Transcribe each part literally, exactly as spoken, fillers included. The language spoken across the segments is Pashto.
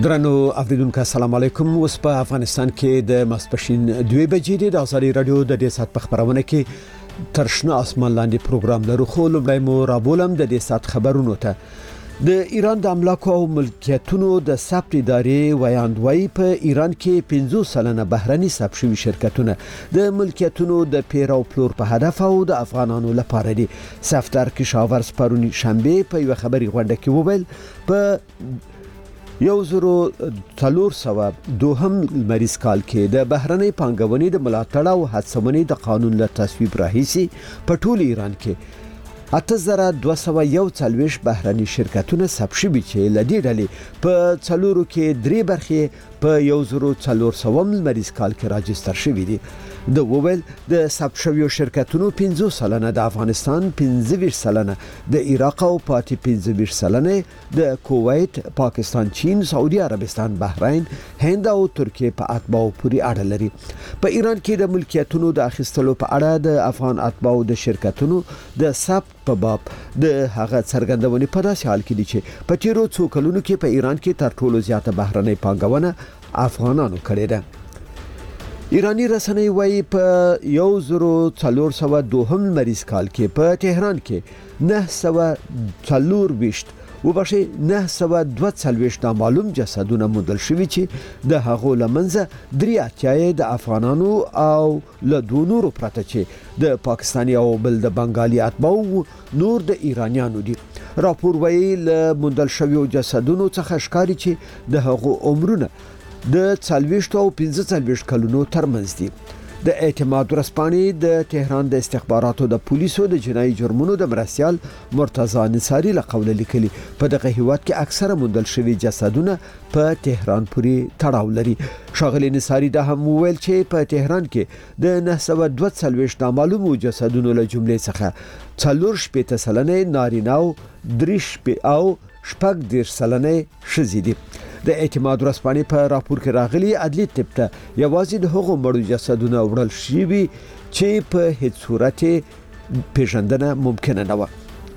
درنو اوریدونکو السلام علیکم. اوس په افغانستان کې د ماسپښین دوه بجې د ازادي رادیو د دې سات په خبرونه کې ترشنه اسمان لاندې پروګرام لرو. خو لومړی مو رابولم د دې سات خبرونو ته. د ایران د املاکو او ملکیتونو د ثبت ادارې ویاندوی په ایران کې پنځه سلنه بهرني ثبت شوي شرکتونه د ملکیتونو د پیر او پلور په هدف او د افغانانو لپاره دي. سفتر کشاورز پرونی شنبه په یو خبري غونډه کې وویل په یو زرو څلور سوه دوهم مریض کال کې د بهرنۍ پانګونې د ملاتړ او هڅونې د قانون له تصویب راهیسي په ټول ایران کې اته زره دوه سوه یو څلوېښت بهرني شرکتونه ثبت شوي چې له دې ډلې په څلورو کې درې برخې په یو زرو څلور سوم مریض کال کې راجستر شوي دي. د وویل د ثبت شویو شرکتونو پنځه سلنه د افغانستان، پنځه ویشت سلنه د عراق او پاتې پنځه ویشت سلنه د کویت، پاکستان، چین، سعودي عربستان، بحرین، هند او ترکیه په اتباعو پورې اړه لري. په ایران کې د ملکیتونو د اخیستلو په اړه د افغان اتباعو د شرکتونو د ثبت په باب د هغه څرګندونې په داسې حال کې دي چې په تیرو څو کلونو کې په ایران کې تر ټولو زیاته بهرنۍ پانګونه افغانانو کړې ده. ایرانی رسنۍ وايي په یو زرو څلور سوه دوهم مریض کال کې په تهران کې نه سوه څلور ویشت وبښي نه سوه دوه څلوېښت نامعلوم جسدونه موندل شوي چې د هغو لمنځه درې اتیا د افغانانو او له دوه نورو پرته چې د پاکستاني او بل د بنگالي اتباعو نور د ایرانیانو دي. راپور وايي له موندل شویو جسدونو څخه ښکاري چې د هغو عمرونه د څلوېښت او پنځه څلوېښت کلونو ترمنځ دي. د اعتماد ورځپاڼې د تهران د استخباراتو د پولیسو د جنایي جرمونو د مرستیال مرتضی نصاری له قوله لیکلي په دغه هیواد کې اکثره موندل شوي جسدونه په تهران پورې تړاو لري. ښاغلي نصاری دا هم وویل چې په تهران کې د نه سوه دوه څلوېښت نامعلومو جسدونو له جملې څخه څلور شپېته سلنه نارینه او درې شپې او شپږ دېرش سلنه ښځې دي. د اعتماد ورځپاڼې په راپور کې راغلي عدلي طب ته یوازې د هغو مړو جسدونه وړل شوي چې په هیڅ صورت پیژندنه ممکنه نه وه.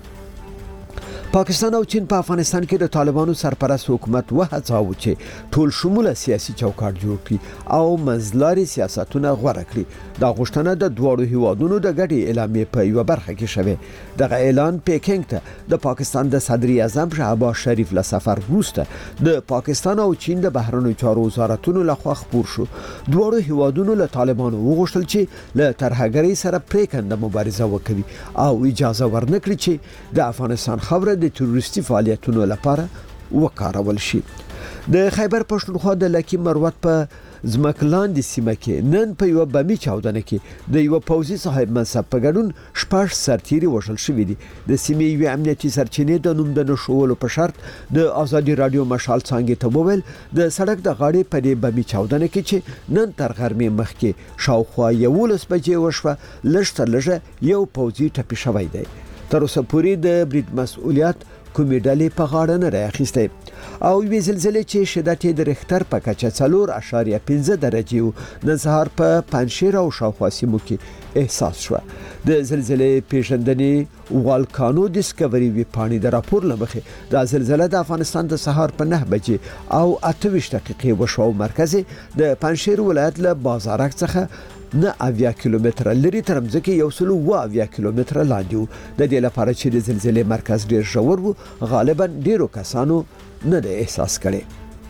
پاکستان او چین په افغانستان کې د طالبانو سرپرست حکومت وهڅاوه چې ټول شموله سیاسي چوکاټ جوړ کړي او منځلاري سیاستونه غوره کړي. دا غوښتنه د دواړو هیوادونو د ګډې اعلامیې په یو برخه کې شوه. دغه اعلان پیکینګ ته د پاکستان د صدر اعظم شهباز شریف له سفر وروسته د پاکستان او چین د بهرنیو چارو وزارتونو لخوا خپور شو. دواړو هیوادونو له طالبانو وغوښتل چې له ترهګرۍ سره پریکنده مبارزه وکړي او اجازه ورنکړي چې د افغانستان خاوره د تروریستي فعالیتونو لپاره وکارول شي. د خیبر پښتونخوا د لکی مروت په ځمکلاندې سیمه کې نن په یو بمي چاودنه کې د یو پوځي صاحب منصب په ګډون شپږ سرتیري وژل شوي دي. د سیمې یو امنیتي سرچینې د نوم د نشولو په شرط د ازادي رادیو مشال څنګه ته وویل د سړک د غاړې په دې بمي چاودنه کې چې نن تر غرمې مخکې شاوخوا یولس بجې وشوه لږ تر لږه یو پوځي ټپي شوی دی. تر اوسه پورې د برید مسؤلیت کومې ډلې په غاړه نه راخیسته او یوې زلزلې چې شدت یې د ریختر په کچه څلور اعشاریه پنځه درجې و نن سهار په پنجشیر او شاوخوا سیمو کې احساس شوه. د زلزلې پیژندنې والکانو ډیسکوري وی پاڼې د راپور لمخې د زلزلې د افغانستان د سهار په نه بجې او اته ویشت دقیقې وشو او مرکز د پنجشیر ولایت له بازارک څخه نه اویا کیلومتره لري تر مځکه یو سل و اویا کیلومتره لاندې و. د دې لپاره چې د زلزلې مرکز ډیر ژور و غالبا ډیرو کسانو نه د احساس کړي.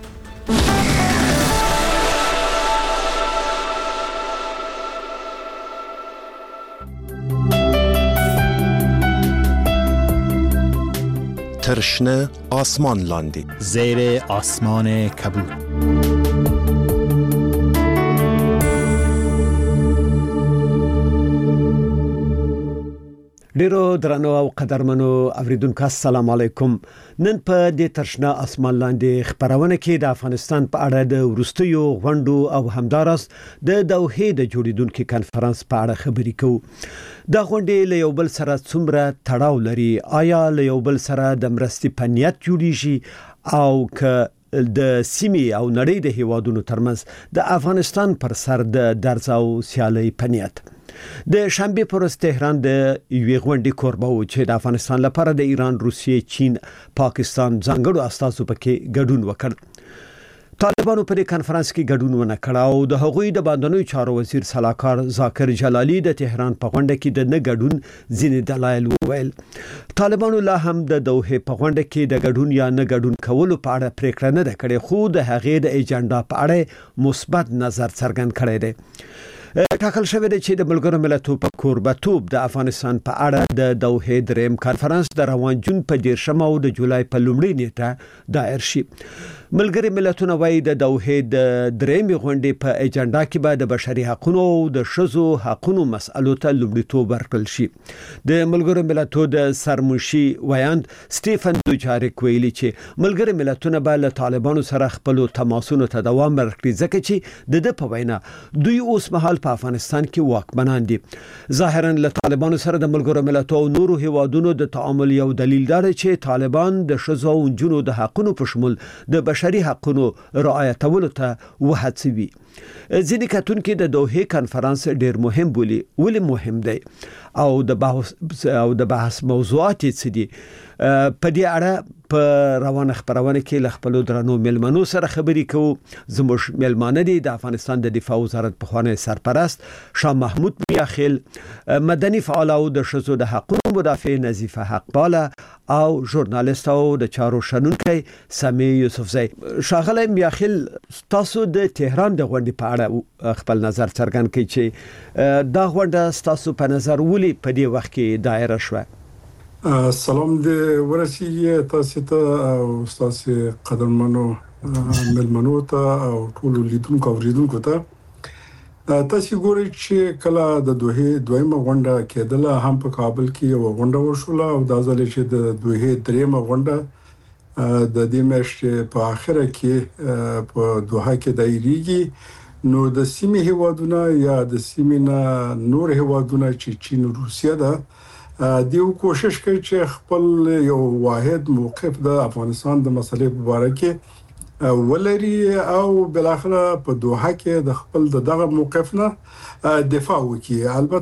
ترشنه آسمان لاندې زیر آسمان کبود. ډیرو درنو او قدرمنو اوریدونکو السلام علیکم. نن په دې ترشنه اسمان لاندې خبرونه کې د افغانستان په اړه د ورستیو غونډو او همدارس د دوحې د جوړیدونکو کانفرنس په اړه خبرې کوو. دا غونډې له یو بل سره څومره تړاو لري؟ آیا له یو بل سره د مرستې په نیت جوړیږي او که د سیمې او نړۍ د هیوادونو ترمنځ د افغانستان پر سر د درز او سیالي په نیت؟ د شنبه پر ورځ تهران د یوې غونډې کوربه و چې د افغانستان لپاره د ایران، روسیې، چین، پاکستان ځانګړو استازو پکې ګډون وکړ. طالبانو په دې کانفرنس کې ګډون ونه کړ او د هغوی د باندنوي چارو وزیر صلاحکار ذاکر جلالی د تهران په غونډه کې د نه ګډون ځینې دلایل وویل. طالبانو لا هم د دوحه په غونډه کې د ګډون یا نه ګډون کولو په اړه پریکړه نه ده کړې، خو د هغې د ایجنډا په اړه مثبت نظر څرګند کړی دی. ټاکل شوی دی چې د ملګرو ملتونو په کوربتوب د افغانستان په اړه د دوحه دریم کانفرنس د روان جون په دیرشم او د جولای په لومړۍ نیټه دایر شي. ملګری ملتونه وايي د دوحه د درېمې غونډې په ایجنډا کې به د بشري حقوقو او د ښځو حقوقو مسألو ته لومړیتوب ورکړل شي. د ملګرو ملتونو د سرمنشي ویاند سټیفن دوچاریک ویلي چې ملګری ملتونه به له طالبانو سره خپل تماسونو ته دوام ورکړي، ځکه چې د د په وینا دوی اوس مهال په افغانستان کې واکمنان دي. ظاهرا له طالبانو سره د ملګرو ملتونو او نورو هیوادونو د تعامل یو دلیل دی چې طالبان د ښځو او نجونو د حقوقو په شمول د بشري حقوقو رعایتولو ته وهڅوي. ځینې کتونکو د دوحه کانفرنس ډیر مهم بولي. ولې مهم دی او د بحث او د بحث موضوعات څه دي؟ په دې اړه په روانه خبرونه کې ل خپل درنو ملمنو سره خبرې کوو. زموږ ملمانه دي د افغانستان د دفاع وزارت پخوانی سرپرست شاه محمود میاخیل، مدني فعال او د ښځو د حقوقو مدافع نظیفه حقپاله او ژورنالیست او د چارو شنونکی سمی یوسفزی. شاغله میاخیل، تاسو د تهران د غونډې په اړه خپل نظر څرګند کړئ چې دا غونډه تاسو په نظر ولې په دې وخت کې دایره شوه؟ سلام دې ورسیږي تاسو ته او تاسو قدرمنو ملمنو ته او ټول لیدونکو او ریدونکو ته. تاسو ګورئ چې کله د دوحه دویمه غونډه کېدله هم په کابل کې یو غونډه وشوله او دا ځل چې د دوحه دریمه غونډه د دې میاشتې په اخره کې په دوحه کې دایریږي، نو د سیمې هیوادونه یا د سیمې نه نور هیوادونه چې چین او روسیه ده دیو کوشش کوي چې خپل یو واحد موقف د افغانستان د مسلې په اړه کې ولري او بل اخره په دوحه کې د خپل دغه موقف نه دفاع وکړي.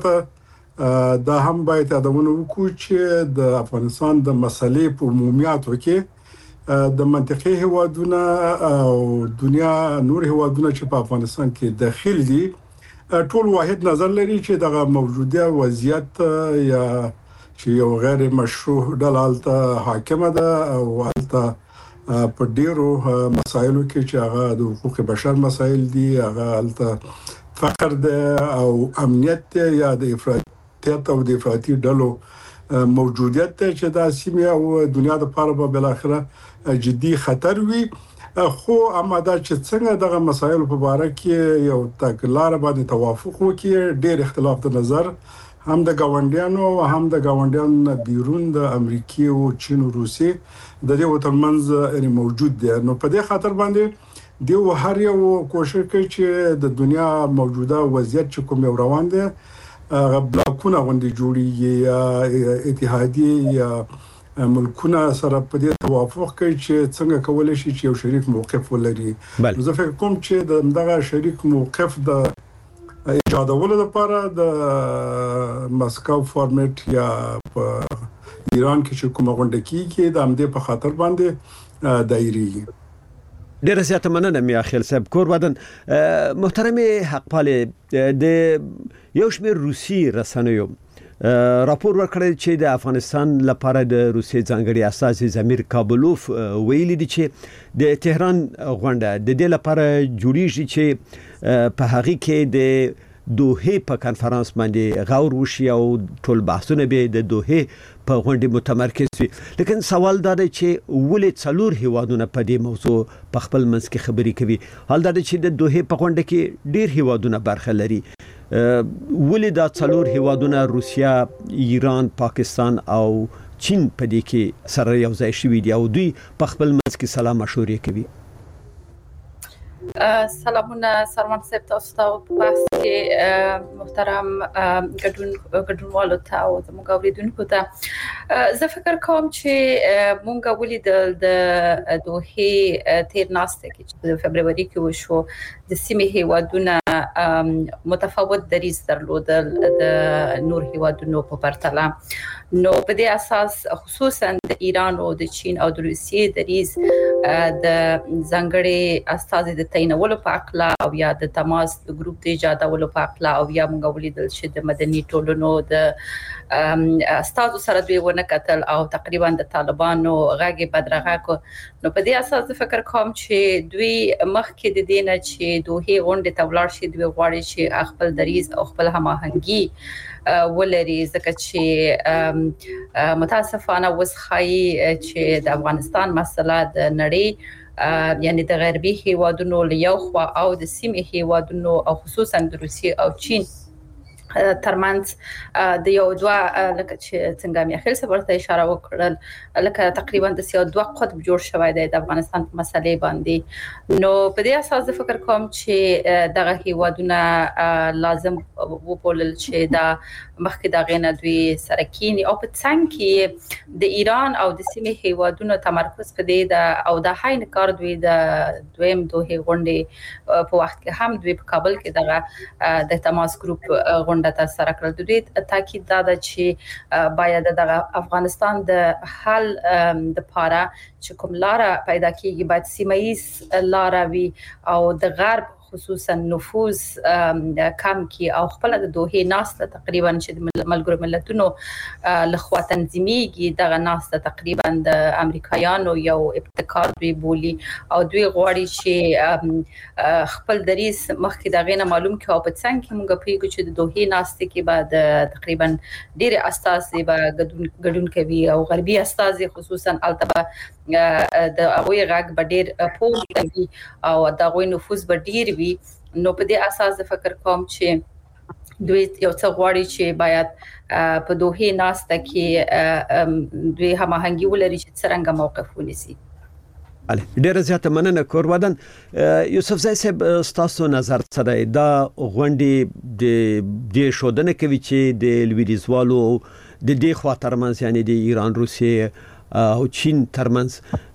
البته دا هم باید یادونه وکړو چې د افغانستان د مسلې په عمومیاتو کې د منطقي هیوادونه او دنیا نور هیوادونه چې په افغانستان کې داخل دي ټول واحد نظر لري چې دغه موجوده وضعیت یا چې یو غیر مشروع ډلالته حاکمه ده او البته په ډیرو مسایلو کې چې هغه د حقوق بشر مسایل دي، هغه البته فقر ده او امنیت یا د افراطیت او د افراطي ډلو موجودیت چې د سیمه او دنیا لپاره په بل اخره جدي خطر وي. خو اما دا چې څنګه دغه مسایل په اړه کې یو تګلار باندې توافق وکړي، ډیر اختلاف د نظر هم د گاونډیانو او هم د گاونډیانو بیرون د امریکا او چین او روسي د دې وترمنځ موجود دي. نو په دې خاطر باندې دی هر یو کوشش کوي چې د دنیا موجوده وضعیت چې کوم روان دي بلاکونه غونډې جوړیږي یا اتحادیه یا ملکونه سره په دې توافق کوي چې څنګه کولای شي چې یو شریک موقف ولري. زه فکر کوم چې دغه شریک موقف د ایجادولو لپاره د مسکو فارمیټ یا په ایران کې چې کومه غونډه کیږي د همدې په خاطر باندې دایریږي. ډیره زیاته مننه میاخیل صاحب. کوربدن محترم حقپاله، د یو شمېر روسي رسنیو راپور ورکړی چې د افغانستان لپاره د روسي ځانګړي استازي زمیر کابلوف ویلي دي چې د تهران غونډه د دې لپاره جوړیږي چې په هغه کې د دوحه په کانفرنس باندې غور وشي او ټول بحثونه به د دوحه په غونډه متمرکز وي. لیکن سوال دا دی چې ولې څلور هیوادونه په دې موضوع په خپل منځ کې خبرې کوي، حال دا دی چې د دوحه په غونډه کې ډیر هیوادونه برخه لري. ولې دا څلور هیوادونه روسیا، ایران، پاکستان او چین په دې کې سره یو ځای شوي دي او دوی په خپل منځ کې سلام مشورې کوي؟ سلامونه سرمان صاحب، تاسو ته په بحث کې محترم ګډون ګډونوالو ته او زموږ اوریدونکو ته زه فکر کوم چې مونږ ولیدل د دوحه تیر ناسته کې چې د فبرवरी کې وشو د سیمې هیوادونه متفاوت دریځ درلودل د نور هیوادونو په پرتله. نو په دې اساس خصوصا د ایران او د چین او د روسیې دریز د ځنګړې استازي د تعینولو په اړه او یا د تماس د ګروپ د ایجادولو په اړه او یا موږ ولیدل چې د مدني ټولنو د استازو سره دوی ونه کتل او تقریبا د طالبانو غاګي بدرغه کو نو په دې اساس فکر کوم چې دوی مخکې د دینه چې دوه غونډه تولار شي دوی غواړي چې خپل دریز او خپل هماهنګي ولري ځکه چې متاسفانه وسخای چې د افغانستان مسله د نړۍ یعنی د غربي هیوادونو له یو خوا او د سیمې هیوادونو او خصوصا د روسیې او چین ترمنځ د یو دوه لکه چې څنګه مې خپل سبرته اشاره وکړل لکه تقریبا د سیاسي دوه قطب جوړ شوی دی د افغانستان په مسلې باندې نو په دې اساس فکر کوم چې دغه هیوادونه لازم وبولل چې دا مخکې دا غینه دوی سرکینی او په څنګه کې د ایران او د سیمې هیوادونو تمرکز په دې د او د هاین کار دوی د دویم دوه غونډې په وخت کې هم دوی په کابل کې دغه د تماس ګروپ غونډه تر سره کړل د دې تاکید دا ده چې باید د افغانستان د حل د پاره چې کوم لار پیدا کیږي باید سیمایي لار وي او د غرب خصوصا نفوذ کم کی او خپل د دوه ناسته تقریبا چې د ملګرو ملتونو لخوا تنظیميږي دغه ناسته تقریبا د امریکایانو یو ابتکار دوی بولی او دوی غواړي چې خپل دریس مخکې دغه نه معلوم کی او په څنګه کې موږ پیګو چې د دوه ناسته کې بعد تقریبا ډېر اساسي به ګډون کوي او غربي اساسي خصوصا التبه د اوی غاګ بډیر پول کوي او د غوي نفوذ بډیر وي نو په دې اساس فکر کوم چې دوی یو څه غواړي چې باید په دوه ناسته کې دوی هماهنګي ولري چې څنګه موقف ونیسي. علي ډیره زیاته مننه کورودن. یوسف زای صاحب ستاسو نظر څه دی دا غونډې د د شودنه کوي چې د لویدیزوالو د دې خاطرمنځ یعنی د ایران روسیې او چین ترمنځ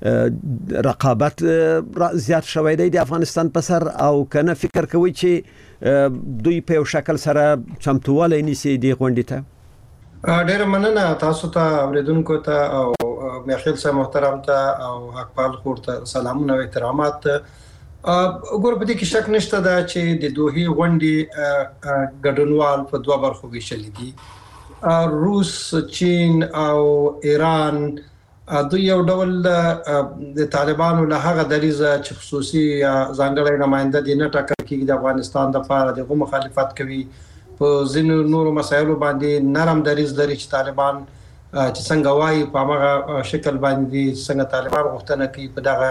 رقابت زیات شوی دی د افغانستان په سر او کنه فکر کوي چې دوی په یو شکل سره چمتواله نیسي د غونډې ته. ډېر مننه تاسو ته اوریدونکو ته او میخیل صاحب محترم ته او حقپال خور ته سلامونه او احترامات. وګور په دې کې شک نشته دا چې د دوه غونډې ګډونوال په دوه برخو ویشل دي روس چین او ایران. دوی یو ډول د طالبانو له هغه دریزه چې خصوصي ځانګړی نماینده دي نه ټاکل کېږي د افغانستان د لپاره دغه مخالفت کوي په ځینو نورو مسایلو باندې نرم دریز لري چې طالبان چې څنګه وایي په هغه شکل باندې څنګه طالبان غوښتنه کوي په دغه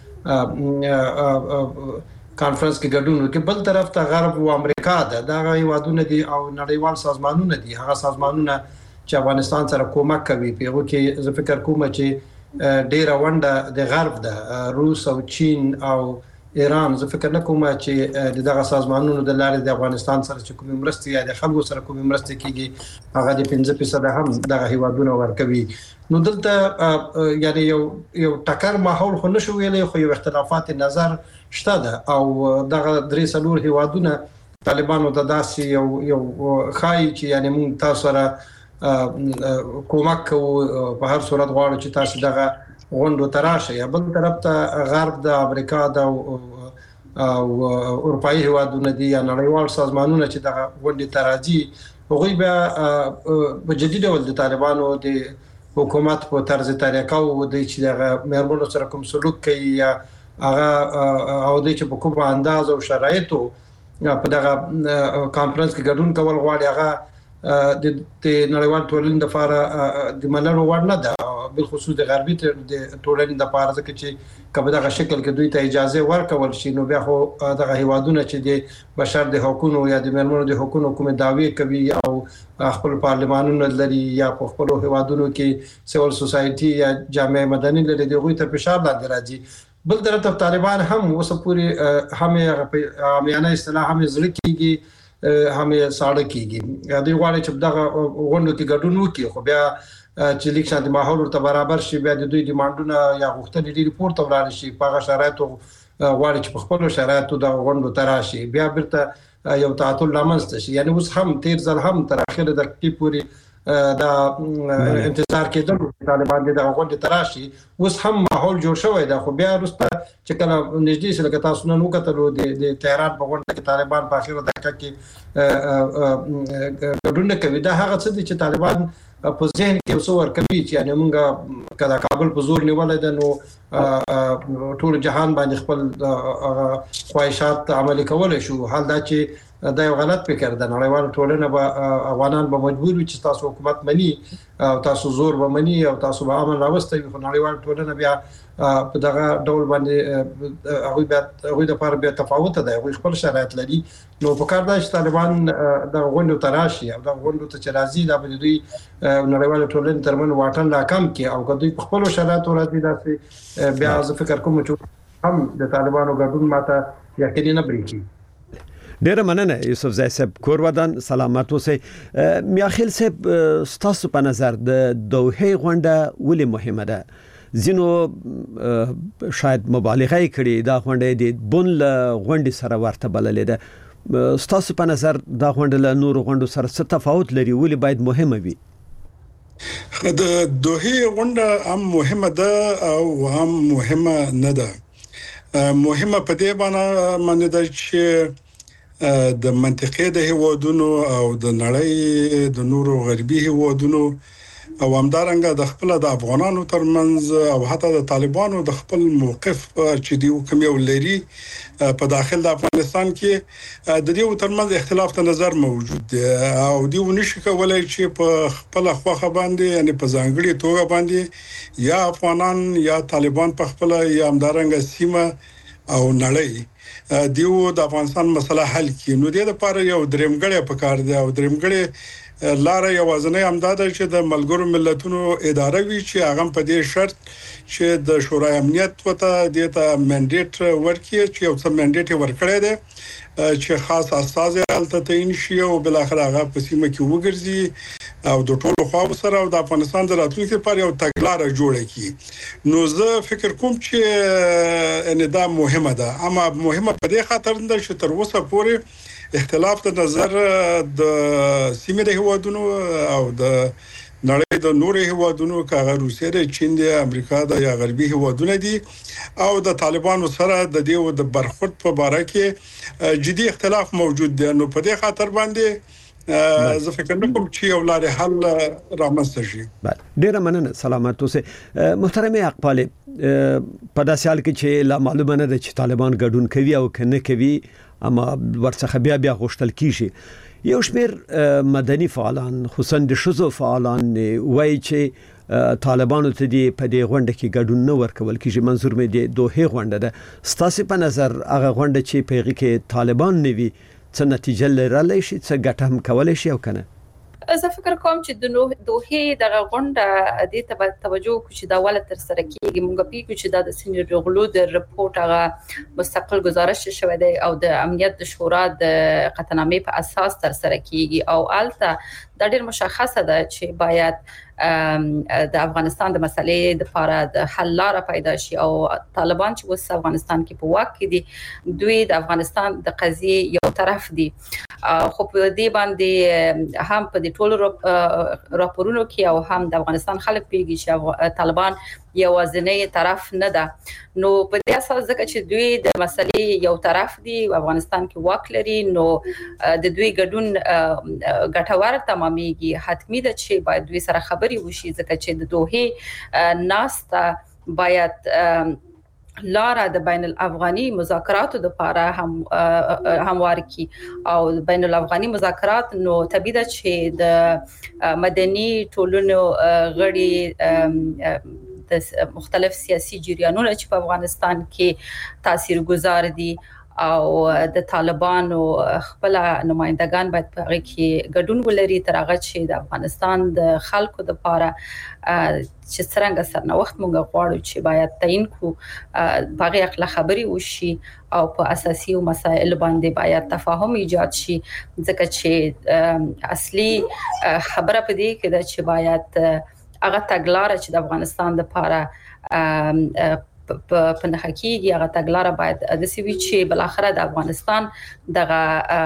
کانفرنس کې ګډون وکړي. بل طرف ته غرب او امریکا ده دغه هیوادونه دي او نړیوال سازمانونه دي هغه سازمانونه چې افغانستان سره کومک کوي په هغه کې زه فکر کوم چې ډیره ونده د غرب ده روس او چین او ایران. زه فکر نه کوم چې دغه سازمانونو د لارې د افغانستان سره چې کوم مرستې یا د خلکو سره کوم مرستې کیږي هغه د پنځه فیصد هم دغه هیوادونه ورکوي. نو دلته یعنی یو یو ټکر ماحول خو نشو ویلې خو یو اختلافات نظر شته ده او دغه درې څلور هیوادونه طالبانو ته داسې یو یو خای چې یعنی موږ تاسو سره کومک کوو په هر صورت غواړو چې تاسو دغه غونډو تراشه. یا بل طرف ته غرب د امریکا د او اروپאי هیوادونه دي یا نړیوال سازمانونه چې دغه غونډې تراجي هغوی به په جدي ډول د طالبانو د حکومت په طرز طریقه او د چې دغه مېرمنو سره کوم سلوک کوي یا هغه او د چې په کومه انداز او شرایطو په دغه کانفرنس کې ګډون کول غواړي هغه د نړیوال ټولنې لپاره د منلو وړ نه ده بل خصوص د غربي ټولنې لپاره ځکه چې کله دغه شکل کې دوی ته اجازه ورکول شي نو بیا خو دغه هیوادونه چې د بشر د حقوقو یا د مېرمنو د حقوقو کومه دعوی کوي او خپل پارلمانونه لري یا په خپل هیوادونو کې سیول سوسايټي یا جامعه مدني لري دغه ته فشار لاندې راځي. بل طرف طالبان هم اوس پوری هم عامیانه اصطلاح هم ځل کېږي هم ساړه کېږي. دوی غواړي چې دغه غونډو کې ګډون وکړي خو بیا چې لیک شاندي ماحول ورته برابر شي بیا د دوی ډیمانډونه یا غوښتنې ډېری پورته ولاړ شي په هغه شرایطو غواړي چې په خپل شرایطو د غونډو تراشي بیا بیرته یو تعطل لامسته شي. یعنی اوس هم تیر ځل هم تر اخره دقیقې پورې دا انتظار کېدل طالبان د غونډې تراشي. اوس هم ماحول جوړ شوی دا، خو بیا وروسته چې کله نږدې سره تاسو نن وکتلو د تهران په غونډه کې طالبان په اخره دقیقه کې ګډون کوي. دا هغه څه دي چې طالبان په ذهن کې اوسو ورکوي چې یعنی موږ کله کابل په زور نیولای ده نو ټول جهان باندې خپل خواهشات عملي کولای شو. حال دا چې دا یو غلط فکر ده. نړیوال ټولنه به افغانان به مجبور وي چې تاسو حکومت مني او تاسو زور به مني او تاسو به عمل راوستي. خو نړیوال ټولنه بیا په دغه ډول باندې هغه بیا هغه د لپاره بیا تفاوت ده، هغه خپل شرایط لري. نو په کار ده چې طالبان د غونډو تراشي او د غونډو ته چې راځي دا به دوی نړیوال ټولنې ترمن واټن لا کم کې او کدوې په خپل شرایط راځي. دا بیا زه فکر کوم چې هم د طالبانو ګډون ماته یقیني نه بریږي. ډیره مننه یوسف زای صاحب، کور ودان سلامت اوسئ. میاخیل صاحب، ستاسو په نظر د دوحه غونډه ولې مهمه ده؟ ځینو شاید مبالغه کړي دا غونډه د بن له غونډې سره ورته بللې ده. ستاسو په نظر دا غونډه له نورو غونډو سره څه تفاوت لري؟ ولې باید مهمه وي؟ د دوحه غونډه هم مهمه ده او هم مهمه نه ده. مهمه په دې باندې ده چې د منطقې د هیوادونو او د نړۍ د نورو غربي هیوادونو او همدارنګه د خپل د افغانانو ترمنځ او حتی د طالبانو د خپل موقف چې دی کوم یو لري په داخل د افغانستان کې د دې ترمنځ اختلاف د نظر موجود دی او دی ونشي کولای چې په خپل خواخه باندې یعنی په ځانګړي توګه باندې یا افغانان یا طالبان په خپل یا همدارنګه سیمه او نړۍ دیو د افغانستان مسله حل کړي. نو د دې لپاره یو درېمګړی پکار دی او درېمګړی لاره یوازنی امداد چې د ملګرو ملتونو اداره وی چې هغه په دې شرط چې د شورای امنیت وته د ته منډیټ ورکړي چې یو څه منډیټ ورکړي دی چې خاص اساس حالت تعین شي او بل اخر هغه په سیمه کې وګرځي او د ټولو خواو سره او د افغانستان د راتلونکي لپاره یو تګلارې جوړه کړي. نو زه فکر کوم چې ان دا مهمه ده، اما مهمه په دې خاطر ده چې تر اوسه پورې اختلاف د نظر د سیمې د هیوادونو او د نړۍ د نورو هیوادونو کاغه روسیه د چین د امریکا د یا غربي هیوادونو دي او د طالبانو سره د دې د برخورد په اړه کې جدي اختلاف موجود دی. نو په دې خاطر باندې زه فکر کوم چې یو لارې حل رامنځته شي. ډیره مننه، سلامت اوسئ. محترم اقبال، په داسې حال کې چې لا معلومه نه ده چې طالبان ګډون کوي او کنه کوي، اما ورڅخه بیا بیا غوښتل کیږي. یو شمیر مدني فعالان خصوصا د شذو فعالان وایي چې طالبانو ته دی په دې غونډه کې ګډون نه ورکول کیږي. منظور مې د دوحه غونډه ده. ستاسو په نظر هغه غونډه چې په هغه کې طالبان نه وي څه نتیجه لرلی شي، څه ګټه هم کولای شي او کنه؟ زه فکر کوم چې د دوحه دغه غونډه د ته توجه کو چې دا ول تر سره کیږي. مونږ پیګو چې دا د سینیور رغلو د رپورت هغه مستقل گزارش شوی دی او د امنیت د شورا د قطعنامې په اساس تر سره کیږي او الته دا ډیر مشخصه ده چې باید د افغانستان د مسلې د لپاره د حل لاره پیدا شي او طالبان چې اوس افغانستان کې په واک کې دي دوی د افغانستان د قضیه یو طرف دي. خو په دې باندې هم په دې ټولو راپورونو کې او هم د افغانستان خلک پیږي چې طالبان یوازینی طرف نه ده. نو په دې اساس ځکه چې دوی د مسلې یو طرف دي او افغانستان کې واک لري، نو د دوی ګډون ګټور تمامېږي. حتمی ده چې باید دوی سره خبري وشي ځکه چې د دوحه ناسته باید لاره د بین الافغاني مذاکراتو د لپاره هم هموار کی او بین الافغاني مذاکرات نو طبيعي ده چې د مدني ټولنو غړي د مختلف سیاسي جریانونو چې په افغانستان کې تاثیرګذار دي او د طالبانو خپل نمائندگان باید په هغه کې ګډون ولري تر هغه چې د افغانستان د خلکو د لپاره چې څنګه سرنوخت مونږ غواړو چې باید تعین کو باغی اخلا خبري وشي او په اساسي مسایل باندې باید تفاهم ایجاد شي ځکه چې اصلي خبره پدې کې ده چې باید هغه تګلارې چې د افغانستان د لپاره په نخښه کېږي هغه تګلاره باید د سوي چې بل اخره د افغانستان دغه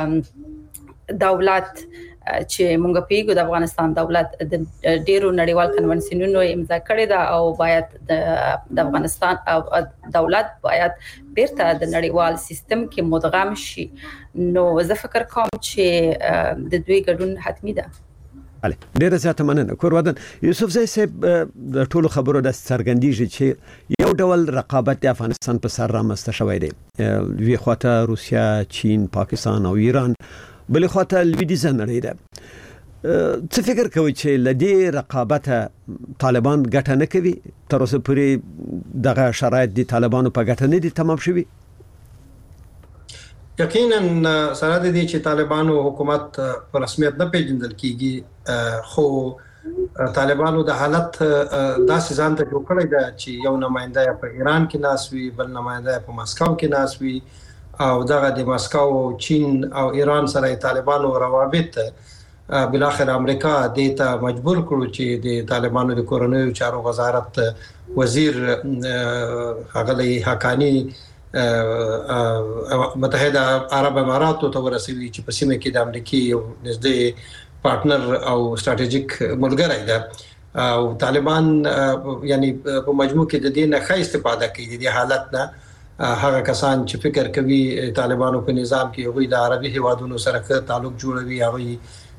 دولت چې مونږ پیګو د افغانستان دولت د ډیرو نړیوال کنونسیونونو امضا کړی دا او باید د افغانستان دولت باید بیرته د نړیوال سیستم کې مدغم شي نو زه فکر کوم چې د دوی ګډون حتمی ده. بله ډیره زیاته مننه کورودن. یوسف زئی صاحب د ټولو خبرو د څرګندېږي چې یو ډول رقابت د افغانستان په سر رامنځته شوی دی، وی خواته روسیا، چین، پاکستان او ایران، بل خواته لویدیځه نړۍ ده. څه فکر کوي چې لدې رقابت طالبان ګټه نه کوي؟ تر اوسه پورې دغه شرایط د طالبانو په ګټه نه دي تمام شوي؟ یقینا سره د دې چې طالبانو حکومت په رسمیت نه پیژندل کیږي، خو طالبانو د حالت داسې ځان ته جوړ کړی دی چې یو نماینده په ایران کې ناسوي، بل نماینده په مسکو کې ناسوي او دغه د مسکو، چین او ایران سره طالبانو روابط بل اخر امریکا دیتا مجبور کړو چې د طالبانو د کورنیو چارو وزارت وزیر هغه حقانی متحده عرب اماراتو ته ورسوي چې په سیمه کې د امریکای یو نږدې پارټنر او ستراتیژیک ملګری ده او طالبان یعنی په مجموع کې د دې نه ښه استفاده کوي د حالت نه. هغه کسان چې فکر کوي طالبانو په نظام کې هغوی د عربي هیوادونو سره تعلق جوړوي، هغوی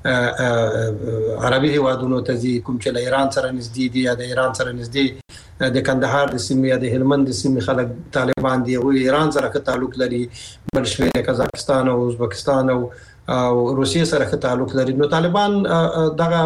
عربي هیوادونو ته ځي کوم چې له ایران سره نږدې دي یا د ایران سره نږدې د کندهار د سیمې یا د هلمند د سیمې خلک طالبان دي، هغوی ایران سره ښه تعلق لري، بل شمېر قزاقستان او ازبکستان او روسیې سره ښه تعلق لري. نو طالبان دغه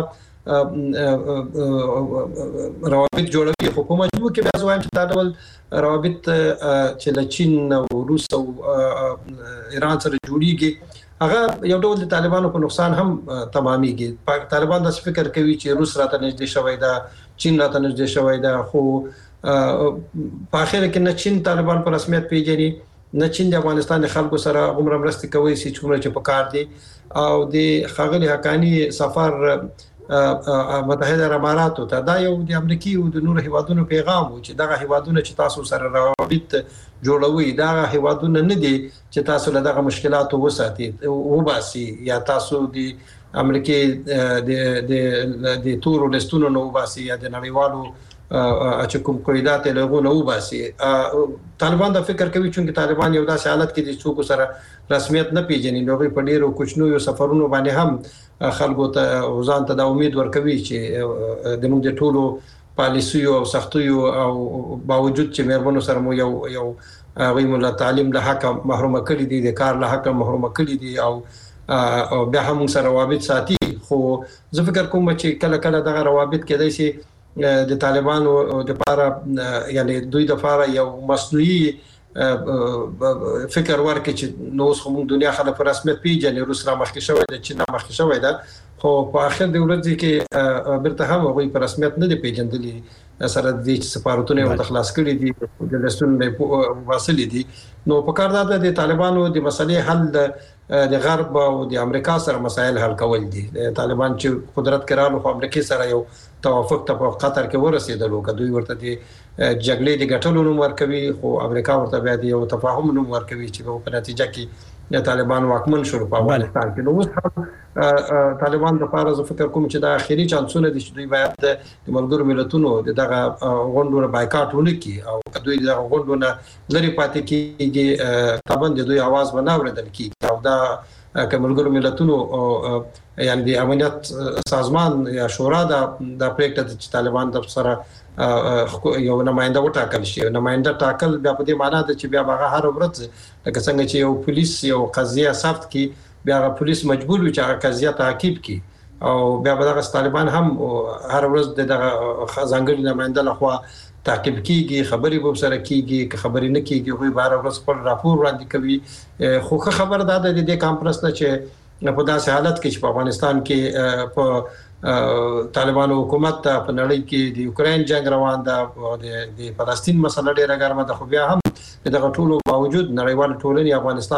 روابط جوړوي، خو په مجموع کې بیا وایم چې دا ډول روابط چې له چین او روس او ایران سره جوړیږي هغه یو ډول د طالبانو په نقصان هم تمامېږي. طالبان د فکر کوي چې روس راته نږدې شوی دا، چین راته نږدې شوی دا، خو په اخر کې نه چین طالبان په رسمیت پیژني، نه چین د افغانستان د خلکو سره عمره مرسته کوي چې څومره چې پکار دي. او د خاغلی حقانی سفر متحده عرب اماراتو ته دا یو د امریکای او د نور هیوادونو پیغام و چې دغه هیوادونه چې تاسو سره روابط جوړوي دغه هیوادونه نه دي چې تاسو له دغه مشکلاتو وساتي او باسي یا تاسو د امریکای د د د تور لستونو نو باسي یا د نړیوالو چې کوم قیدات له غو نو باسي. طالبان دا فکر کوي چې طالبان یو داسې حالت کې دي چې سره رسمیت نه پیژني، نو په ډیرو کوچنو یو سفرونو باندې هم خلکو ته ځان ته د امید ورکوي چې د موږ د ټولو پالیسیو او سختیو او باوجود چې مېرمنو سره مو یو یو غوي مولا تعلیم له حق محروم کړي دي، د کار له حق محروم کړي دي او بیا هم سره روابط ساتي. خو زه فکر کوم چې کله کله دغه روابط کېدای شي د طالبانو د لپاره یعنی دوی د لپاره یو مصنوعي فکر ورکړي چې نو اوس هم دنیا خلک په رسمیت پیژني، روس را مخکې شوی دی، چین را مخکې شوی دی، خو په اخر د ورځې کې برته هم هغوی په رسمیت نه دی پیژندلي سره د دې سفارتونه او تخلاص کړي دي، د لستون واصلې دي. نو په کار دا د طالبانو د مسلې حل د غرب او د امریکا سره مسایل حل کول دي. طالبان چې قدرت کړهلو خو امریکا سره یو توافق ته په قطر کې ورسېدلو، که دوی ورته د جګړې د ګټلو نوم ورکوي خو امریکا ورته بیا د یو تفاهم نوم ورکوي چې په نتیجه کې د طالبان واکمن شول په افغانستان کې. نو اوس طالبان د لپاره زه فکر کوم چې دا اخیری چانسونه دي چې دوی باید د ملګرو ملتونو دغه غونډو بایکاټ ونکړي او دوی دغه غونډو نه لري پاتې کېږي، طبعا د دوی आवाज به نه اورېدل کېږي. او دا که ملګرو ملتونو یعنی د امنیت سازمان یا شورا دا د پریکټ چې طالبان د سره یو نماینده وټاکل شي، نماینده ټاکل بیا په دې معنی ده چې بیا هغه هر ورځ لکه څنګه چې یو پولیس یو قضیه ثبت کی بیا هغه پولیس مجبور وي چې هغه قضیه تعقیب کی او بیا به دغه طالبان هم هر ورځ دغه ځانګړي نماینده لخوا تعقیب کیږي، خبري به سره کیږي، که خبري نه کیږي خو بار ورځ خپل راپور وړاندې کوي. خو خبر ده د دې کانفرنس نه چې په داسې حالت کې چې په افغانستان کې په طالبانو حکومت ته په نړۍ کې د یوکرين جنگ روان ده او د فلسطین مسله ډیره ګرمه ده، خو بیا هم دغه ټولو باوجود نړیوال ټولنې افغانستان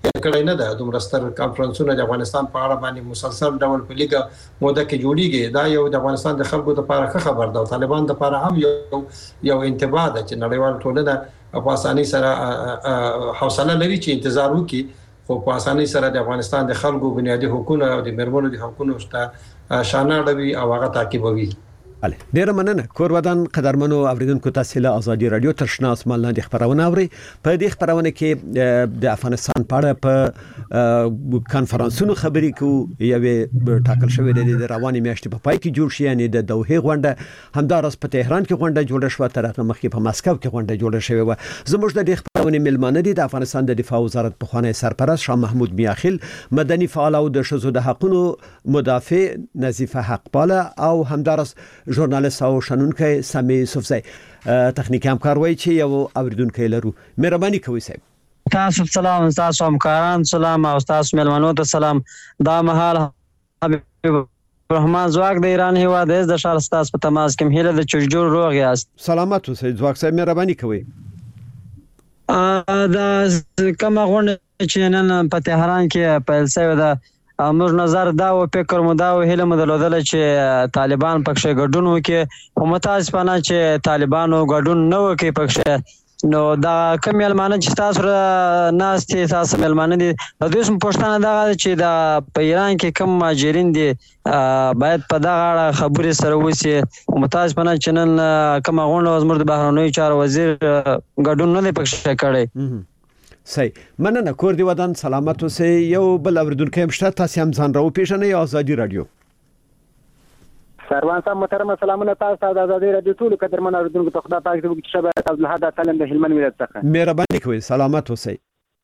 کړی نه ده. دومره ستر کانفرنسونه د افغانستان په اړه باندې مسلسل ډول په لیګه موده کې جوړیږي. دا یو د افغانستان د خلکو لپاره ښه خبر ده او طالبان لپاره هم یو یو انتباه ده چې نړیوال ټولنه په اسانۍ سره حوصله لري چې انتظار وکړي، خو په اسانۍ سره د افغانستان د خلکو بنیادي حقوقونه او د میرمنو د حقوقونو ته شانه اړوي او هغه تعقیبوي. بله، ډیره مننه. کور ودان قدرمنو اوریدونکو تاسو له ازادي رادیو ترشنا اسمان لاندې خبرونه اوري. په دې خبرونه کې د افغانستان په اړه په کانفرنسونو خبرې کوو. یوه ټاکل شوې د رواني میاشتې په پای کې جوړ شي، یعنی د دوحه غونډه همدارس په تهران کې غونډه جوړه شوه، تر هغه مخکې په مسکو کې غونډه جوړه شوې و. زموږ د دې خبرونه ملمانه دي د افغانستان د دفاع وزارت پخوانی سرپرست شاه محمود میاخیل، مدني فعال او د شذو د حقوقو مدافع نظیفه حقپاله او همدارس ژورنالیست او شنونکی سامي یوسفزی. تخنیکی همکار وایي چې یو اوریدونکی لرو. مهرباني کوئ صاحب. تاسو سلام، تاسو همکاران سلام او تاسو ملمنو ته سلام. دا مهال حبیب رحمان زواک د ایران هیواد د شهر ستاس په تماس کې هیله د چجور روغ یاست. سلامات اوسئ زواک صاحب، مهرباني کوئ. دا کومه غونډه چې نن په تهران کې پیل شوې ده، موږ نظر دا او فکر مو دا او هیله مو درلودل چې طالبان پکښې ګډون وکړي، خو متاسفانه چې طالبانو ګډون نه وکړي پکښې. نو دا کوم ملمانه چې تاسو ناستې تاسو ملمانه دي، د دوی سم پوښتنه دا چې د په ایران کې کوم ماجرین دي باید په دغه اړه خبرې سره وشي. متاسفانه چې نن کومه غونډه زموږ د بهرنیو چارو وزیر ګډون نه دی پکښې کړی. صحیح، مننه. کور دی ودان سلامت اوسئ. یو بل اوریدونکی هم شته، تاسو هم ځان راو پیژنئ. ازادي رادیو سروان صاحب محترم سلامونه تاسو ته د ازادي رادیو ټول قدرمن اوریدونکو ته خدای پاک دې وکړي. شباب عبدالحد سالم د هلمند ولایت څخه مهرباني کوئ. سلامت اوسئ.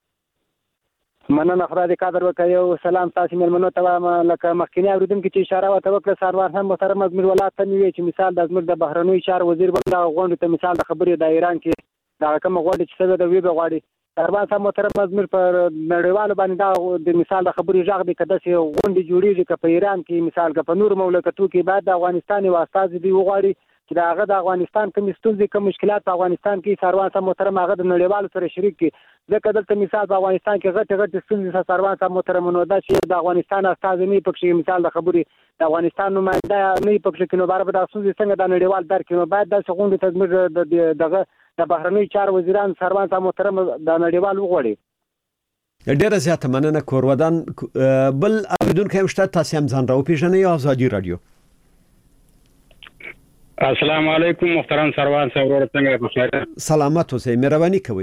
مننه، خدای دې قدر وکړي. یو سلام تاسو ملمنو ته لکه مخکینی اوریدونکو چې اشاره وته وکړه. سروان صاحب محترم زموږ ولایت ته وی چې مثال د زموږ د بهرنیو چارو وزیر بل غونډه ته مثال د خبرې د ایران کې دا کوم غونډه چې څه د وی به غواړي. سروان صاحب محترم زموږ پر نړیوالو باندې دا د مثال د خبرې ژغ دی کده چې غونډه جوړیږي که په ایران کې مثال که په نور مملکتو کې بعد د افغانستان واسطه دی وغواړي چې دا هغه د افغانستان کوم ستونزې کوم مشکلات په افغانستان کې سروان صاحب محترم هغه د نړیوالو سره شریک کړي. ځکه دلته مثال په افغانستان کې غټ غټ ستونزې سروان صاحب محترم نو دا چې د افغانستان استاد نه پکې مثال د خبرې د افغانستان نماینده نه پکې کې نو بار به د ستونزې څنګه د نړیوال درک نو بعد د غونډې ته زموږ دغه د بهرنیو چارو وزیران سروان صاحب محترم د نړیوال وغوړي. ډیره زیاته مننه. کور ودان بل اوریدونکی هم شته، تاسو هم ځان راو پیژنئ. ازادي رادیو السلام علیکم محترم سروان صاحب، ورته څنګه په خیر؟ سلامت اوسئ، مهرباني کوئ.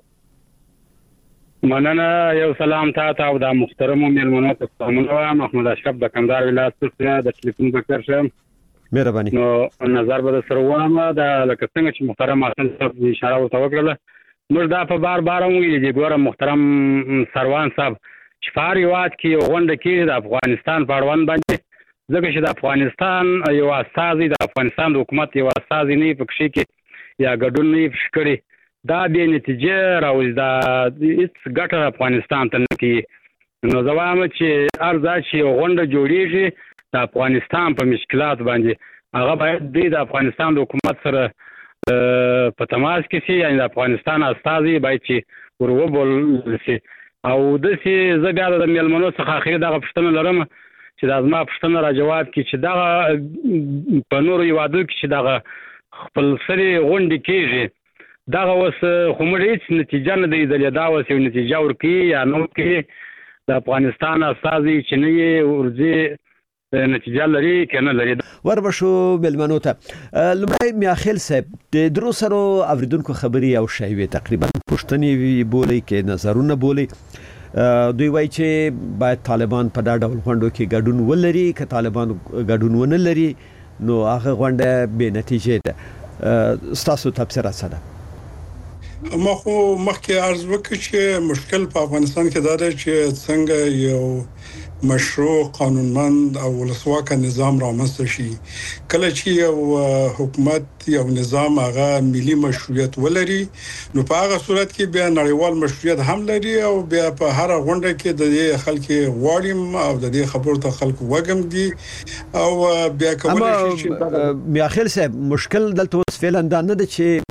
مننه. یو سلام تاسو او د محترمو ملمنو ته سلامونه. محمد اشرف د کندهار ولایت څخه د ټلیفون ذکر شم. مهرباني. نو نظر به سره وانه د لکه څنګه چې محترم حسن صاحب اشاره وکړه، موږ دا په بار بار ویل چې ګوره محترم سروان صاحب چې په ریوات کې غونډه کې د افغانستان په اړوند باندې ځکه چې د افغانستان یو استازي د افغانستان د حکومت یو استازي نه پکښې کې یا ګډون نه پکښې کړي، دا بې نتیجه راوځي، دا هېڅ ګټه افغانستان ته نه کوي. نو زه وایم چې هر ځای چې یو غونډه جوړېږي د افغانستان په مشکلات باندې هغه باید د افغانستان د حکومت سره په تماس کې شي، یعنې د افغانستان استازي باید چې ور وبلل شي. او داسې زه بیا د مېلمنو څخه اخري دغه پوښتنه لرم چې دا زما پوښتنه را جواب کړي چې دغه په نورو هېوادو کې چې دغه خپلسري غونډې کېږي دغه اوس خو موږ هېڅ نتیجه نه دی لیدلې، دا اوس یو نتیجه ورکوي یا نه ورکوي. د افغانستان استازي چې نه یې ورځي نتیجه لري که نه لري. وربشو ملمنو ته لومړی میاخیل صاحب د درو سرو اوریدونکو خبرې او شایوي تقریبا پوښتنې بولي کې نظرونه بولي. دوی وایي چې باید طالبان په دا ډول غونډو کې ګډون ولري، که طالبان ګډون ونه لري نو هغه غونډه بې نتیجې ده. ستاسو تبصره څه ده؟ ما خو مخکې عرض وکړ چې مشکل په افغانستان کې دا دی چې څنګه یو مشروع قانونمند او ولسواک نظام رامنځته شي. کله چې یو حکومت یو نظام هغه ملي مشروعیت ولري نو په هغه صورت کې بیا نړیوال مشروعیت هم لري او بیا په هر غونډه کې د دې خلکو غواړم او د دې خبرو ته خلکو وګم دي او بیا کولای شي چې میاخیل صاحب مشکل دلته اوس فعلا دا نه ده چې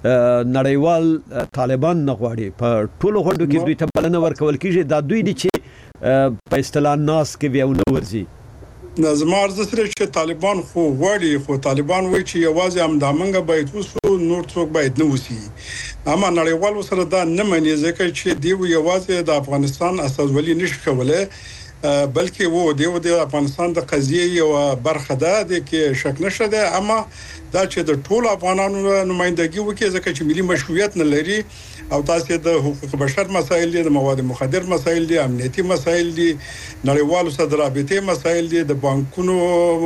نړیوال طالبان نه غواړي په ټولو غونډو کې دوی ته بلنه ورکول کیږي دا دوی دي چې په اصطلاح ناس کې ویو نه ورزي نظم ارزه سره چې طالبان خو غواړي خو طالبان وایي چې یوازې هم د منګه باید وسو نور څوک باید نه وسی اما نړیوال سره دا نه مني ځکه چې دی یوازې د افغانستان استازولي نشي کولای بلکې وو دی د افغانستان د قضیه یو برخه ده د کې شک نشته ده اما دا چې د ټولو افغانانو نمائندګي وکړي ځکه چې ملي مشروعیت نه لري او تاسو د حقوق بشر مسایل دي د مواد مخدر مسایل دي امنیتي مسایل دي نړیوالو سره رابطې مسایل دي د بانکونو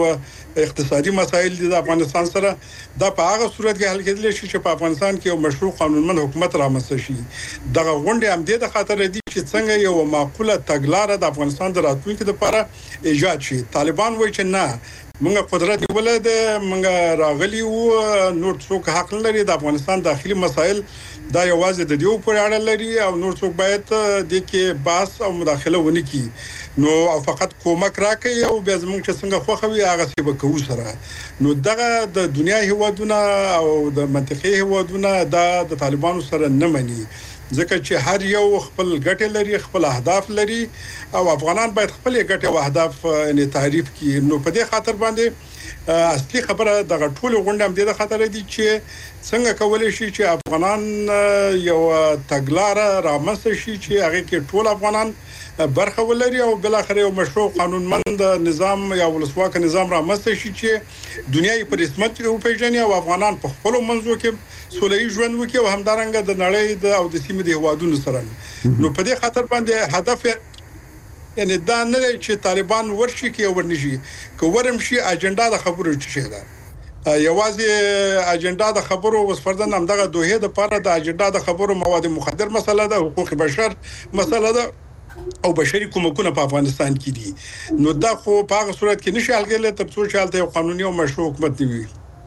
اقتصادي مسایل دي د افغانستان سره دا په هغه صورت کې حل کېدل شي چې په افغانستان کې یو مشروع قانونمند حکومت رامنځته شي دغه غونډه هم د خاطر دي چې څنګه یو معقوله تګلارې د افغانستان د راتلونکي لپاره ایجاد شي طالبان وایي چې نه موږ قدرت ولید موږ راغلی او نور څوک حق لري د افغانستان داخلي مسایل دا یوازې د دیو پر اړه لري او نور څوک باید د کې باس او مداخله ونی کی نو او فقط کومک راکړي او بیا زموږ چې څنګه خوخوي هغه سی به کوو سره نو دغه د دنیا هیوادونه او د منطقي هیوادونه د طالبانو سره نه مني ځکه چې هر یو خپل ګټه لري خپل اهداف لري او افغانان باید خپل ګټه او اهداف نه تعریف کړي نو په دې خاطر باندې اصلي خبره د ټولو غونډې هم د خاطر دي چې څنګه کولای شي چې افغانان یو تګلارې رامنځته شي چې هغه کې ټول افغانان برخه ولري او بل اخر یو مشروع قانونمند نظام یا ولسواک نظام رامنځته شي چې دنیا یې په رسمیت او پیژني او افغانان په خپل منځو کې سولې ژوند وکړي او همدارنګه د نړۍ د او د سیمې د هوادونو سره نو په دې خاطر باندې هدف یعنی دا نه چې طالبان ورشي کې ورنشي که ورم شي اجنډا د خبرو چي ده یوازې اجنډا د خبرو وسفردن هم دغه دوه د پاره د اجنډا د خبرو مواد مخدر مسله ده حقوق بشر مسله ده او بشري کومکونه په افغانستان کې دي نو دا خو په هغه صورت کې نشي حل کېدل تر څو چې حالت یو قانوني او مشروع حکومت وي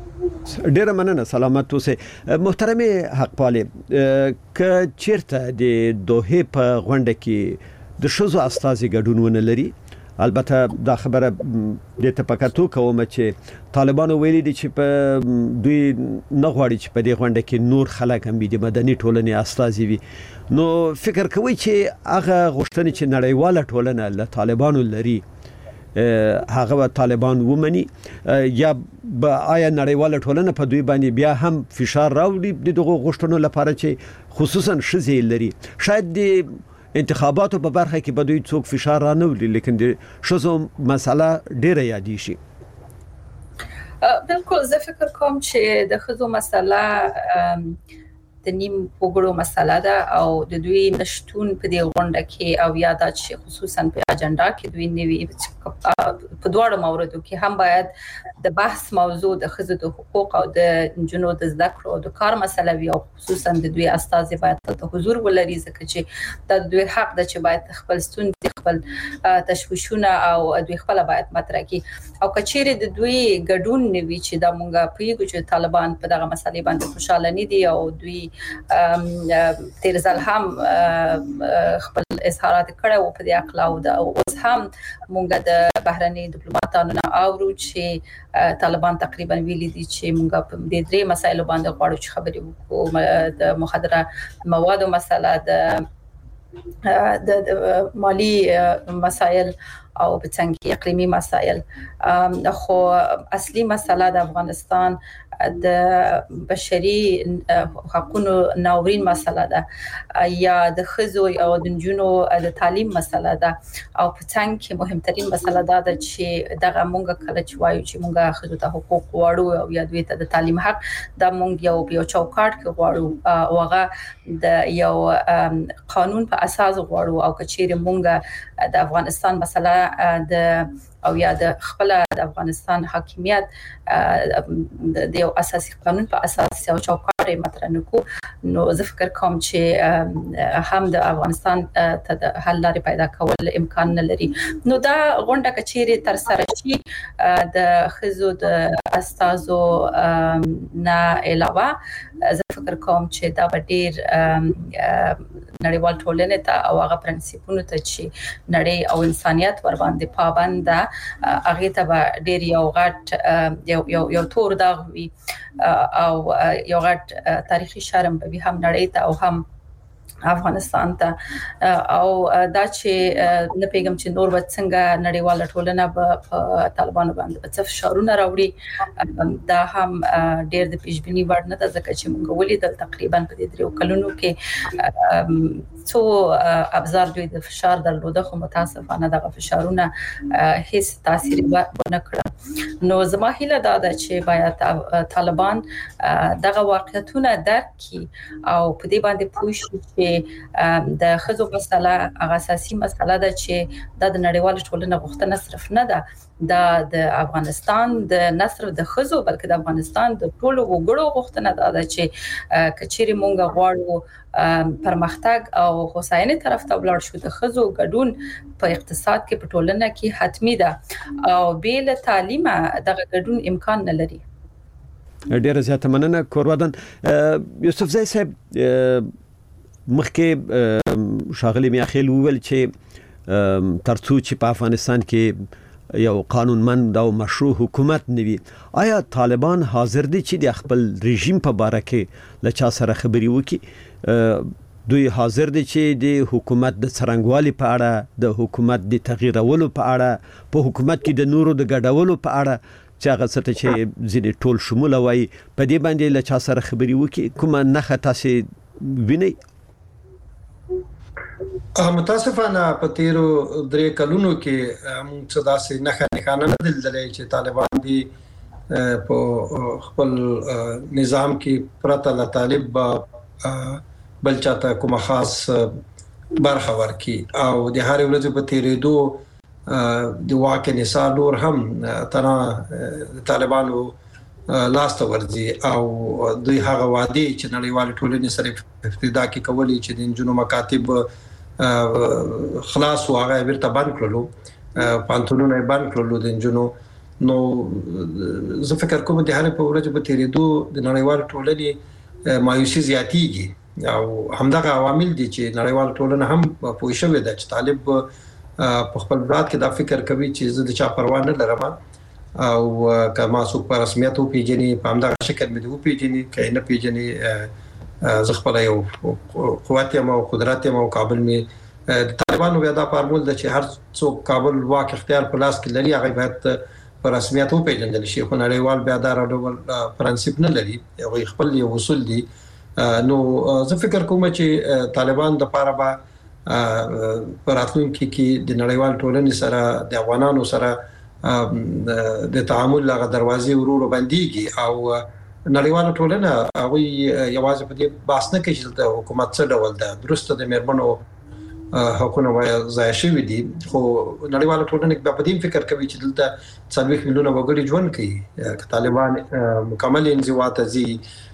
ډیر مننه سلامت اوسه محترم حق پاله ک چیرته د دوه په غونډه کې د شوزو استازي ګډونونه لري البته دا خبره د تپکاتو کوم چې طالبانو ویلي دي چې په دوی نه غواړي چې په دې غونډه کې نور خلک هم د مدني ټولنې استازي وي نو فکر کوي چې هغه غوښتنې چې نړیواله ټولنه له طالبانو لري هغه طالبان ومني یا آیا نړیواله ټولنه په دوی باندې بیا هم فشار راوړي دغه غوښتنو لپاره چې خصوصا شذې لري شاید د انتخاباتو په برخه کې به دوی څوک فشار را نه وړي لیکن د شذو مسله ډیره یادې شي بالکل زه فکر کوم چې د خزو مسله د نیم وګړو مسله ده او د دوی نشټون په دې غونډه کې او یادات شي خصوصا په اجنډا کې دوی نیوي په دواړو موردو کې هم باید د بحث موضوع د خزو د حقوق او د جنو د زده کړو او د کار مسله وي او خصوصا د دوی استازي باید ته حضور ولري ځکه چې د دوی حق ده چې باید خپل ستونزې خپل تشویشونه او دوی خپل باید مطرح کړي او کچېره د دوی ګډون نوي چې د مونږه پیګو چې طالبان په دغه مسلې باندې خوشاله نه دي او دوی تیر ځل هم خپل اظهارات کړه او په دې اقلا او د اوس هم مونږ د بهرني ډیپلوماټانو نه اورو چې طالبان تقریبا ویلي دي چې مونږ په دې درې مسایلو باندې غواړو چې خبرې وکړو د مخدره موادو مسله د د مالی مسایل او بڅنګ اقلیمی مسایل خو اصلي مسله د افغانستان د بشري حقوقو ناورین مسله ده یا د خزو او د جنونو د تعلیم مسله ده او بڅنګ کې مهمترین مسله ده چې دغه مونږ کله چې وایو چې مونږ خزو ته حقوق غواړو او یا دوی ته د تعلیم حق د مونږ یو یو چوکاټ کې غواړو او هغه د یو قانون په اساس غواړو او کچېره مونږ د افغانستان مسله د او یا د خپل د افغانستان حاکمیت د یو اساسي قانون په اساس یو چوکاټ مطرح نکو نو زه فکر کوم چې هم د افغانستان ته د حل لارې پیدا کول امکان نه لري نو دا غونډه کچېره تر سره شي د خزو د استازو نه علاوه زه فکر کوم چې دا ډیر نړیوال ټولنې ته او هغه پرنسپونو ته چې نړۍ او انسانيت ور باندې پابند ده هغه ته ډېر یو غټ یو یو یو تور داغ وي او یو غټ تاریخي شرم به هم نړۍ ته او هم افغانستان ته او دا چې نه پیغام چې نور وڅ څنګه نړیواله ټولنه په طالبانو باندې په څه شارونه راوړي دا هم ډېر د پیشبینی وړ نه ده ځکه چې موږ ولیدل تقریبا په دې درو کلونو کې څو ابزار دوی د فشار درلوده خو متاسفانه دغه فشارونه هیڅ تاثیر ونه کړ نو زما هیله دا ده چې باید طالبان دغه واقعیتونه درک کړي او په دې باندې پوه شي چې د خزو مسله هغه اساسي مسله ده چې د نړیوال ټولنې غوښتنه صرف نه ده د د افغانستان د نصر د خزو بلکې د افغانستان د ټولو وګړو غوښتنه ده چې کچېری مونږ غواړو پرمختګ او هوساینې طرف ته ولاړ شو د خزو ګډون په اقتصاد کې په ټولنه کې حتمی ده او بیل تعلیم دغه ګډون امکان نه لري. ډیره زیاته مننه کوروادن. یوسف زئی صاحب مخکې شاغلی میاخیل وویل چې ترڅو چې په افغانستان کې یو قانونمند او مشروع حکومت نوي آیا طالبان حاضر دي چې د خپل رژیم په باره کې له چا سره خبري وکړي دوی حاضر دي چې د حکومت د څرنګوالي په اړه د حکومت د تغییرولو په اړه په حکومت کې د نورو د ګډولو په اړه چې هغه څه چې ځینې ټول شموله وای په دې باندې له چا سره خبري وکړي کومه نښه تاسو وینئ؟ متاسفانه په تیرو درې کلونو کې موږ څه داسې نه ښکارانه نه دلدلې چې طالبان دي په خپل نظام کې پرته له طالب بل چاته کومه خاص برخه ورکي او د هر ورځې په تیرېدو د واقع نثار نور هم تنا طالبانو لاس ته ورځي او دوی هغه وادي چې نړیوال ټولنې سره افتدا کې کولې چې د جنو مکاتب خلاص واغه ورته باندې کړلو پانتونونه باندې کړلو د جنو نو زه فکر کوم د هر په ورځ په تیرېدو د نړیوال ټولنې مایوسي زیاتیږي او همدغه عوامل دي چې نړیوال ټولنه هم پوه شوې ده چې طالب په خپل بلاد کې دا فکر کوي چې زه د چا پروا نه لرم او کما څوک په رسمیت او پیجنې په همدغه شکل مې دی او پیجنې کینه پیجنې زه خپل یو قوت یم او قدرت یم او کابل مې د طالبانو بیا دا فارمول ده چې هر څوک کابل واک اختیار په لاس کې لري هغه باید په رسمیت او پیژندل شي خو نړیوال بیا دا ډول پرنسپ نه لري هغه خپل یو اصول دي نو زه فکر کوم چې طالبان د پاره با پر راتلونکي کې د نړیوال ټولنې سره د افغانانو سره د تعامل لغه دروازې ورور باندېږي او نړیواله ټولنه هغه یوازې په دې باس نه کوي چې د حکومت څخه ډول ده درسته د میرمنو حقوقونه وای ځای شوی دي خو نړیواله ټولنه په دې فکر کوي چې دلته څلوېښت میلیونه وګړي ژوند کوي طالبان مکمل انزوا ته زی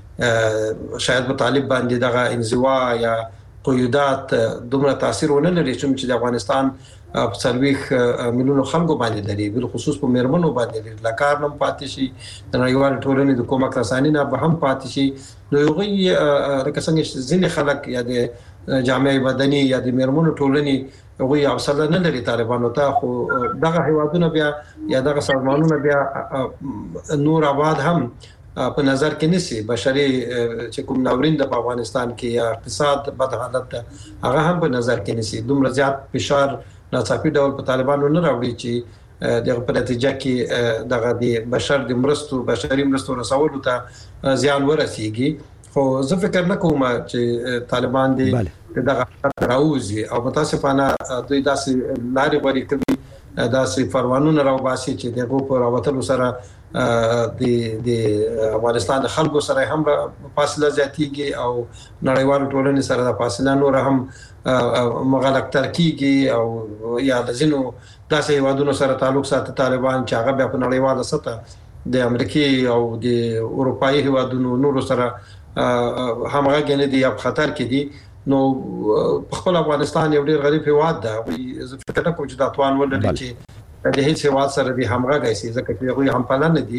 شاید په طالب باندې دغه انزوا یا قیودات دومره تاثیر ونه لري چې د افغانستان په څلوېښت میلیونه خلکو باندې لري بل خصوص په میرمنو باندې لري لکار نم پاتې شي د نړیوال ټولنې د کومک رساني نه به هم پاتې شي نو یو غي لکه څنګه ځینې خلک یا د جامعه مدني یا د میرمنو ټولنې هغه یو اصل نه لري طالبانو ته خو دغه هیوادونه بیا یا دغه سازمانونه بیا نور آباد هم په نظر کې نسی بشري چې کوم ناورین د افغانستان کې یا اقتصاد بد حالت هغه هم په نظر کې نسی دومره زیات فشار ناڅاپي ډول په طالبانو نه راوړي چې دغه په نتیجه کې دغه د بشر د مرستو بشري مرستو رسولو ته زیان ورسیږي خو زه فکر نه کوم چې طالبان دي دغه راوځي او متاسفانه دوی داسې لارې غوړي کوي داسې فروانونه راوباسي چې دغه په راوتلو سره د د افغانستان د خلکو سره هم فاصله زیاتیږي او نړیوال ټولنې سره د فاصله نور هم مغلق ترکیږي او یا د زینو داسې هیوادونو سره تعلق ساتي طالبان چې هغه بیا په نړیواله سطح د امریکای او د اروپאי هیوادونو نور سره همغه غنې دي په خطر کې دي نو خپل افغانستان یو ډیر غریب هیواد ده زه فکر کوم چې د اتوان ولري چې د هیڅ هیواد سره به همغږي شي ځکه چې هغه هم پلان نه دي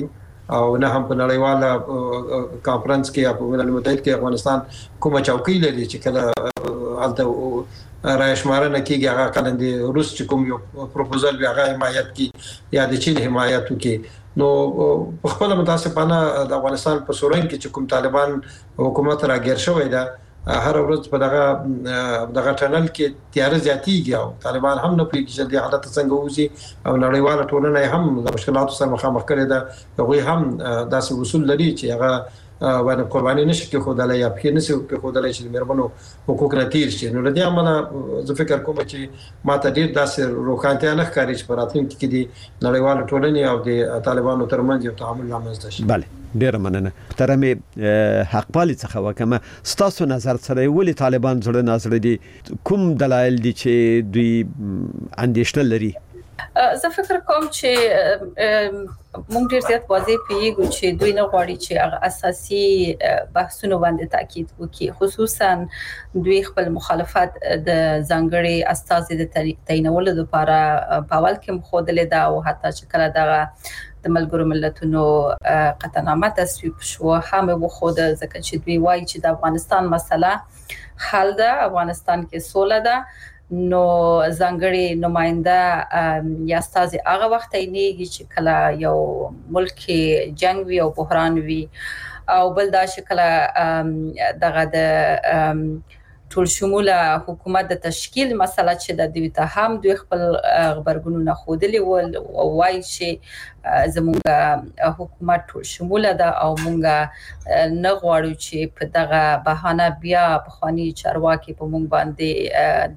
او نه هم په نړیواله کانفرنس کې په ملل متحد کې افغانستان کومه چوکۍ لري چې کله الته رايشمارنه کېږي هغه کلندې روس چې کوم یو پروپوزل وی هغه حمایت کی یا د چین حمایت کی نو په خپل متاسفانه د افغانستان په سورین کې چې کوم طالبان حکومت راګیر شوی دا هر ورځ په دغه دغه ټنل کې تیار زیاتیږي او طالبان هم نه پریږدي چې د حالت څنګه وځي او نړیواله ټولنه هم د مشکلاتو سره مخامخ کړي ده هغه هم داسې اصول لري چې هغه باندې قرباني نشي کې خدای یا په نشي کې خدای چې مهربانو حقوق نه تیر شي نو لدی عمله زه فکر کوم چې ماته ډیر داسې روښانتیا نه ښکاري چې پراتلونکي کې د نړیواله ټولنې او د طالبانو ترمنځ یو تعامل رامنځته شي. بله ډیر مننه محترم حق پالي څخه وکمه ستاسو نظر سره ولې طالبان زړه نظر دي کوم دلایل دي چې دوی اندېښنه لري؟ زه فکر کوم چې موږ ډیر زیات واضح پیږو چې دوی نه غواړي چې هغه اساسي بحثونو باندې تاکید وکړي خصوصا دوی خپل مخالفت د ځانګړي استازي د تعینولو لپاره په اول کې مخودلې دا او حتی چې کله دا د ملګرو ملتونو قطعنامه تصویب شو هم وخود ځکه چې دوی وایي چې د افغانستان مسله حل ده افغانستان کې سوله ده نو ځانګړي نماینده یا استازي هغه وخت یې چې کله یو ملک جنگ وي او بحران وي او بل دا چې کله دغه د ټول شموله حکومت د تشکیل مسله چې د دوی ته هم دوی خپل خبرګونونه خودلی او وایي چې زموږ حکومت ټول شموله ده او موږ نه غواړو چې په دغه بهانه بیا په خواني چارواکي په موږ باندې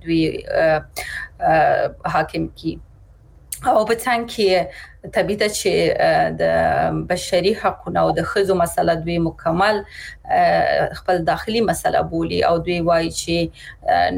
دوی حاکم کی او په څنګه کې طبيعي چې د بشري حقوقو او د خزو مسله دوی مکمل خپل داخلي مسله بولي او دوی وایي چې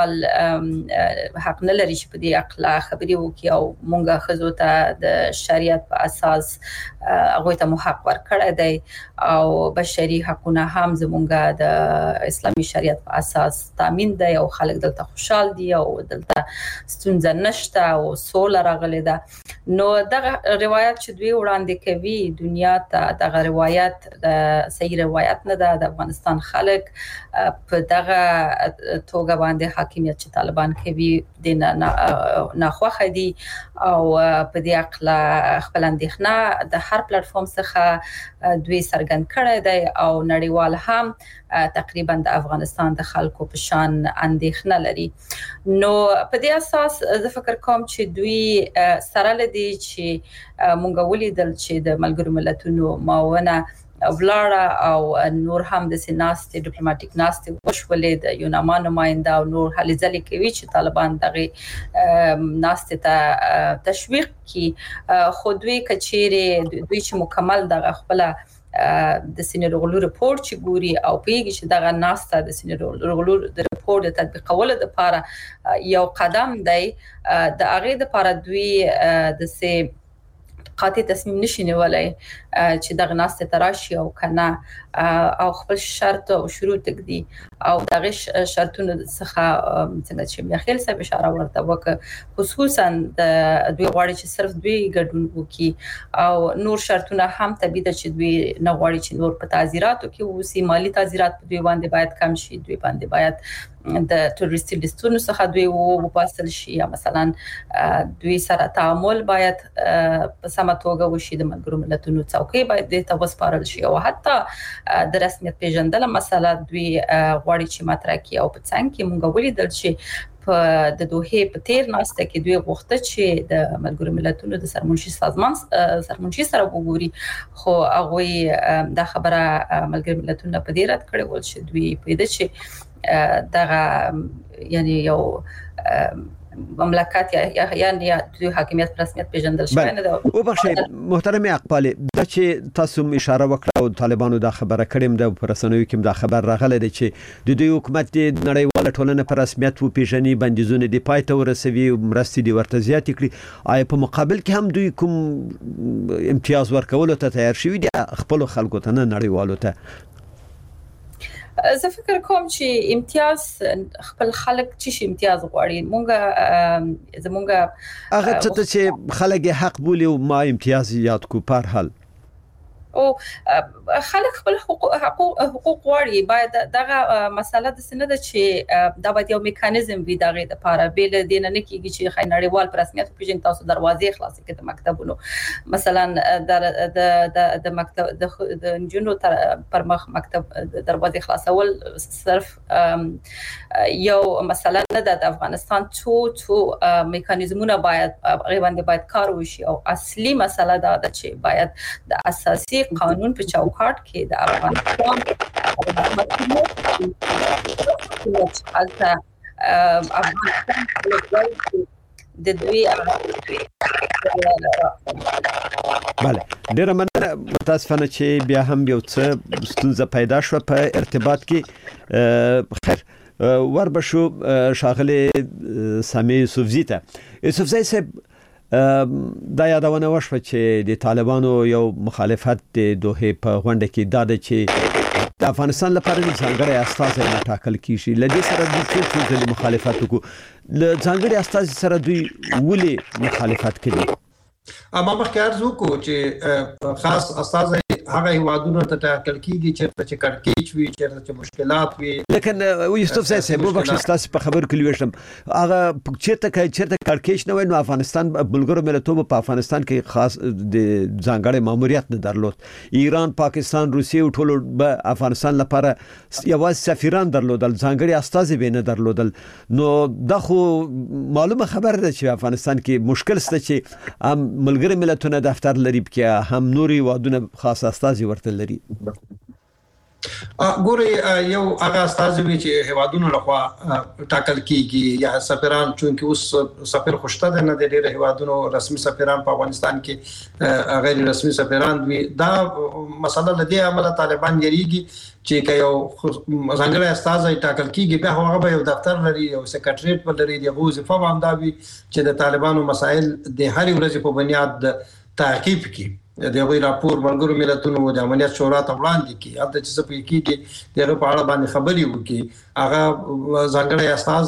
نړیوال حق نه لري چې په دې اقلا خبري وکړي او مونږه خزو ته د شریعت په اساس هغه ته حق ورکړی دی او بشري حقوقونه هم زمونږه د اسلامي شریعت په اساس تامین دی او خلک دلته خوشحال دي او دلته ستونزه نشته او سوله راغلي ده نو دغه روایت چې دوی وړاندې کوي دنیا ته دغه روایت د صحیح روایت نه ده د افغانستان خلک په دغه توګه باندې حاکمیت چې طالبان کوي د ناخوخه دي او په دې اقلا خپل اندېښنه د هر پلیټ فارم څخه دوی څرګند کړی دی او نړیوال هم تقریبا د افغانستان د خلکو په شان اندېښنه لري نو په دې اساس زه فکر کوم چې دوی سره لدی چې مونږ ولیدل چې د ملګرو ملتونو معاونه ولاړه او نور هم د سیناست ډیپلوماټیک ناست وشولې د یوناما نماینده او نور هلې ځلې کوي چې طالبان دغه ناست ته تشویق کی خو دوی کچېره دوی چې مکمل دغه خپل د سینیرغلو رپورت چې ګوري او پیږي چې دغه ناسته د سینیرغلو د رپورت د تطبیقولو لپاره یو قدم دی د هغه لپاره دوی د سه قاطع تصمیم نشي نیولای چې دغه ناسته تراشي او کنه او خپل شرط او شروط دي او دغه شرطونه څخه څنګه چې میخیل صاحب اشاره ورته وکړه خصوصا د دوی غواړي چې صرف دوی ګډون وکړي او نور شرطونه هم طبيعي چې دوی نه غواړي چې نور په تعزیراتو کې وسی مالی تعزیرات په دوی باندې باید کم شي دوی باندې باید د ټوریستي لیستونو څخه دوی وباسل شي یا مثلا دوی سره تعامل باید په سمه توګه وشي د ملګرو ملتونو څوکۍ باید د توسپارل شي او حتی د رسمیت پیژندل مسله دوی غواړي چې مطرح کړي او په څنګه کې مونږ ولیدل چې په د دوه په تیر ناسته کې دوی غوښته چې د ملګرو ملتونو د سرمنشي سازمان سرمنشي سره وګوري خو هغه د خبره ملګرو ملتونو په دې رد کړي ول چې دوی په دې چې دغه یعنی یو مملکت یا یعنی دوی حاکمیت پر رسمیت پیژندل شوی نه ده او بخښه محترم اقبال د چې تاسو اشاره وکړه او طالبانو دا خبره کړم د پرسنوي کې دا خبر راغله د چې د دوی حکومت د نړیواله ټولنه پر رسمیت و پیژني بندیزونه دی پای ته ورسوي مرستې دی ورته زیات کړي آی په مقابل کې هم دوی کوم امتیاز ورکول ته تیار شوی دي خپل خلکو ته نه نړیوالو ته زه فکر کوم چې امتیاز خپل خلک چې امتیاز غواړي مونږه زمونږه هغه څه چې خلک حق بولي او ما امتیاز یاد کو پر حال او خلک خپل حقوق حقوق غواړي باید دغه مسله د سند چې دا باید یو میکانیزم وي دغه لپاره بیل دین نه کیږي چې خای نړیوال پر رسمیت پیژن تاسو دروازې خلاص کړئ د مکتبونو مثلا د د د مکتب د جنونو پر مخ مکتب دروازې خلاصول صرف یو مسله نه ده د افغانستان څو څو میکانیزمونه باید غوښنه باید کار وشي او اصلي مسله دا ده چې باید د اساسي قانون په چوکاټ کې د افغانستان د دوی بله ډیره مننه متاسفانه چې بیا هم یو څه ستونزه پیدا شو په ارتباط کې خیر وربشو شاغله سامي یوسفزی ته یوسفزی صاحب دا یادونه وشوه چې د طالبانو یو مخالفت د دوه په غونډه کې دا چې د افغانستان لپاره د ځانګړي استازي ټاکل کیږي لدې سره د څه څه مخالفت وکړو ل ځانګړي استازي سره دوی ولي مخالفت کوي اما مخکې ارزو کو چې خاص استازي هغه هیوادونو ته ټاکل کیږي چې چې کړکېچ وي چې مشکلات وي لیکن یوسف صاحب مو بخښ تاسو په خبر کې لوښم هغه چیرته کې چیرته کړکېچ نه وای نو افغانستان بلګرو ملتونو په افغانستان کې خاص د ځانګړي ماموریت نه درلود ایران پاکستان روسیه او ټول په افغانستان لپاره یوازې سفیران درلودل ځانګړي استازي به نه درلودل نو دا خو معلومه خبره ده چې افغانستان کې مشکل ست چې هم ملګری ملتونه دفتر لري کې هم نوري وادونه خاص استازي ورته لري ګوري یو هغه استازي چې هوادونو لخوا ټاکل کیږي یا سفیران چونکی اوس سفیر خوشته ده نه د ډیره هوادونو رسمي سفیران په افغانستان کې غیر رسمي سفیران وي دا مسله لدی عمله طالبان یریږي چې یو ځانګړی استازي ټاکل کیږي به هغه به یو دفتر لري او سکرټریټ به لري د وظیفه باندې وي چې د طالبانو مسائل د هر ورځې په بنیاد تعقیب کوي د یو راپور ملګرو ملتونو د امنیت شورا ته وړاندې کی هغه چې څه پې کیږي دغه په اړه باندې خبري وکړي هغه ځانګړی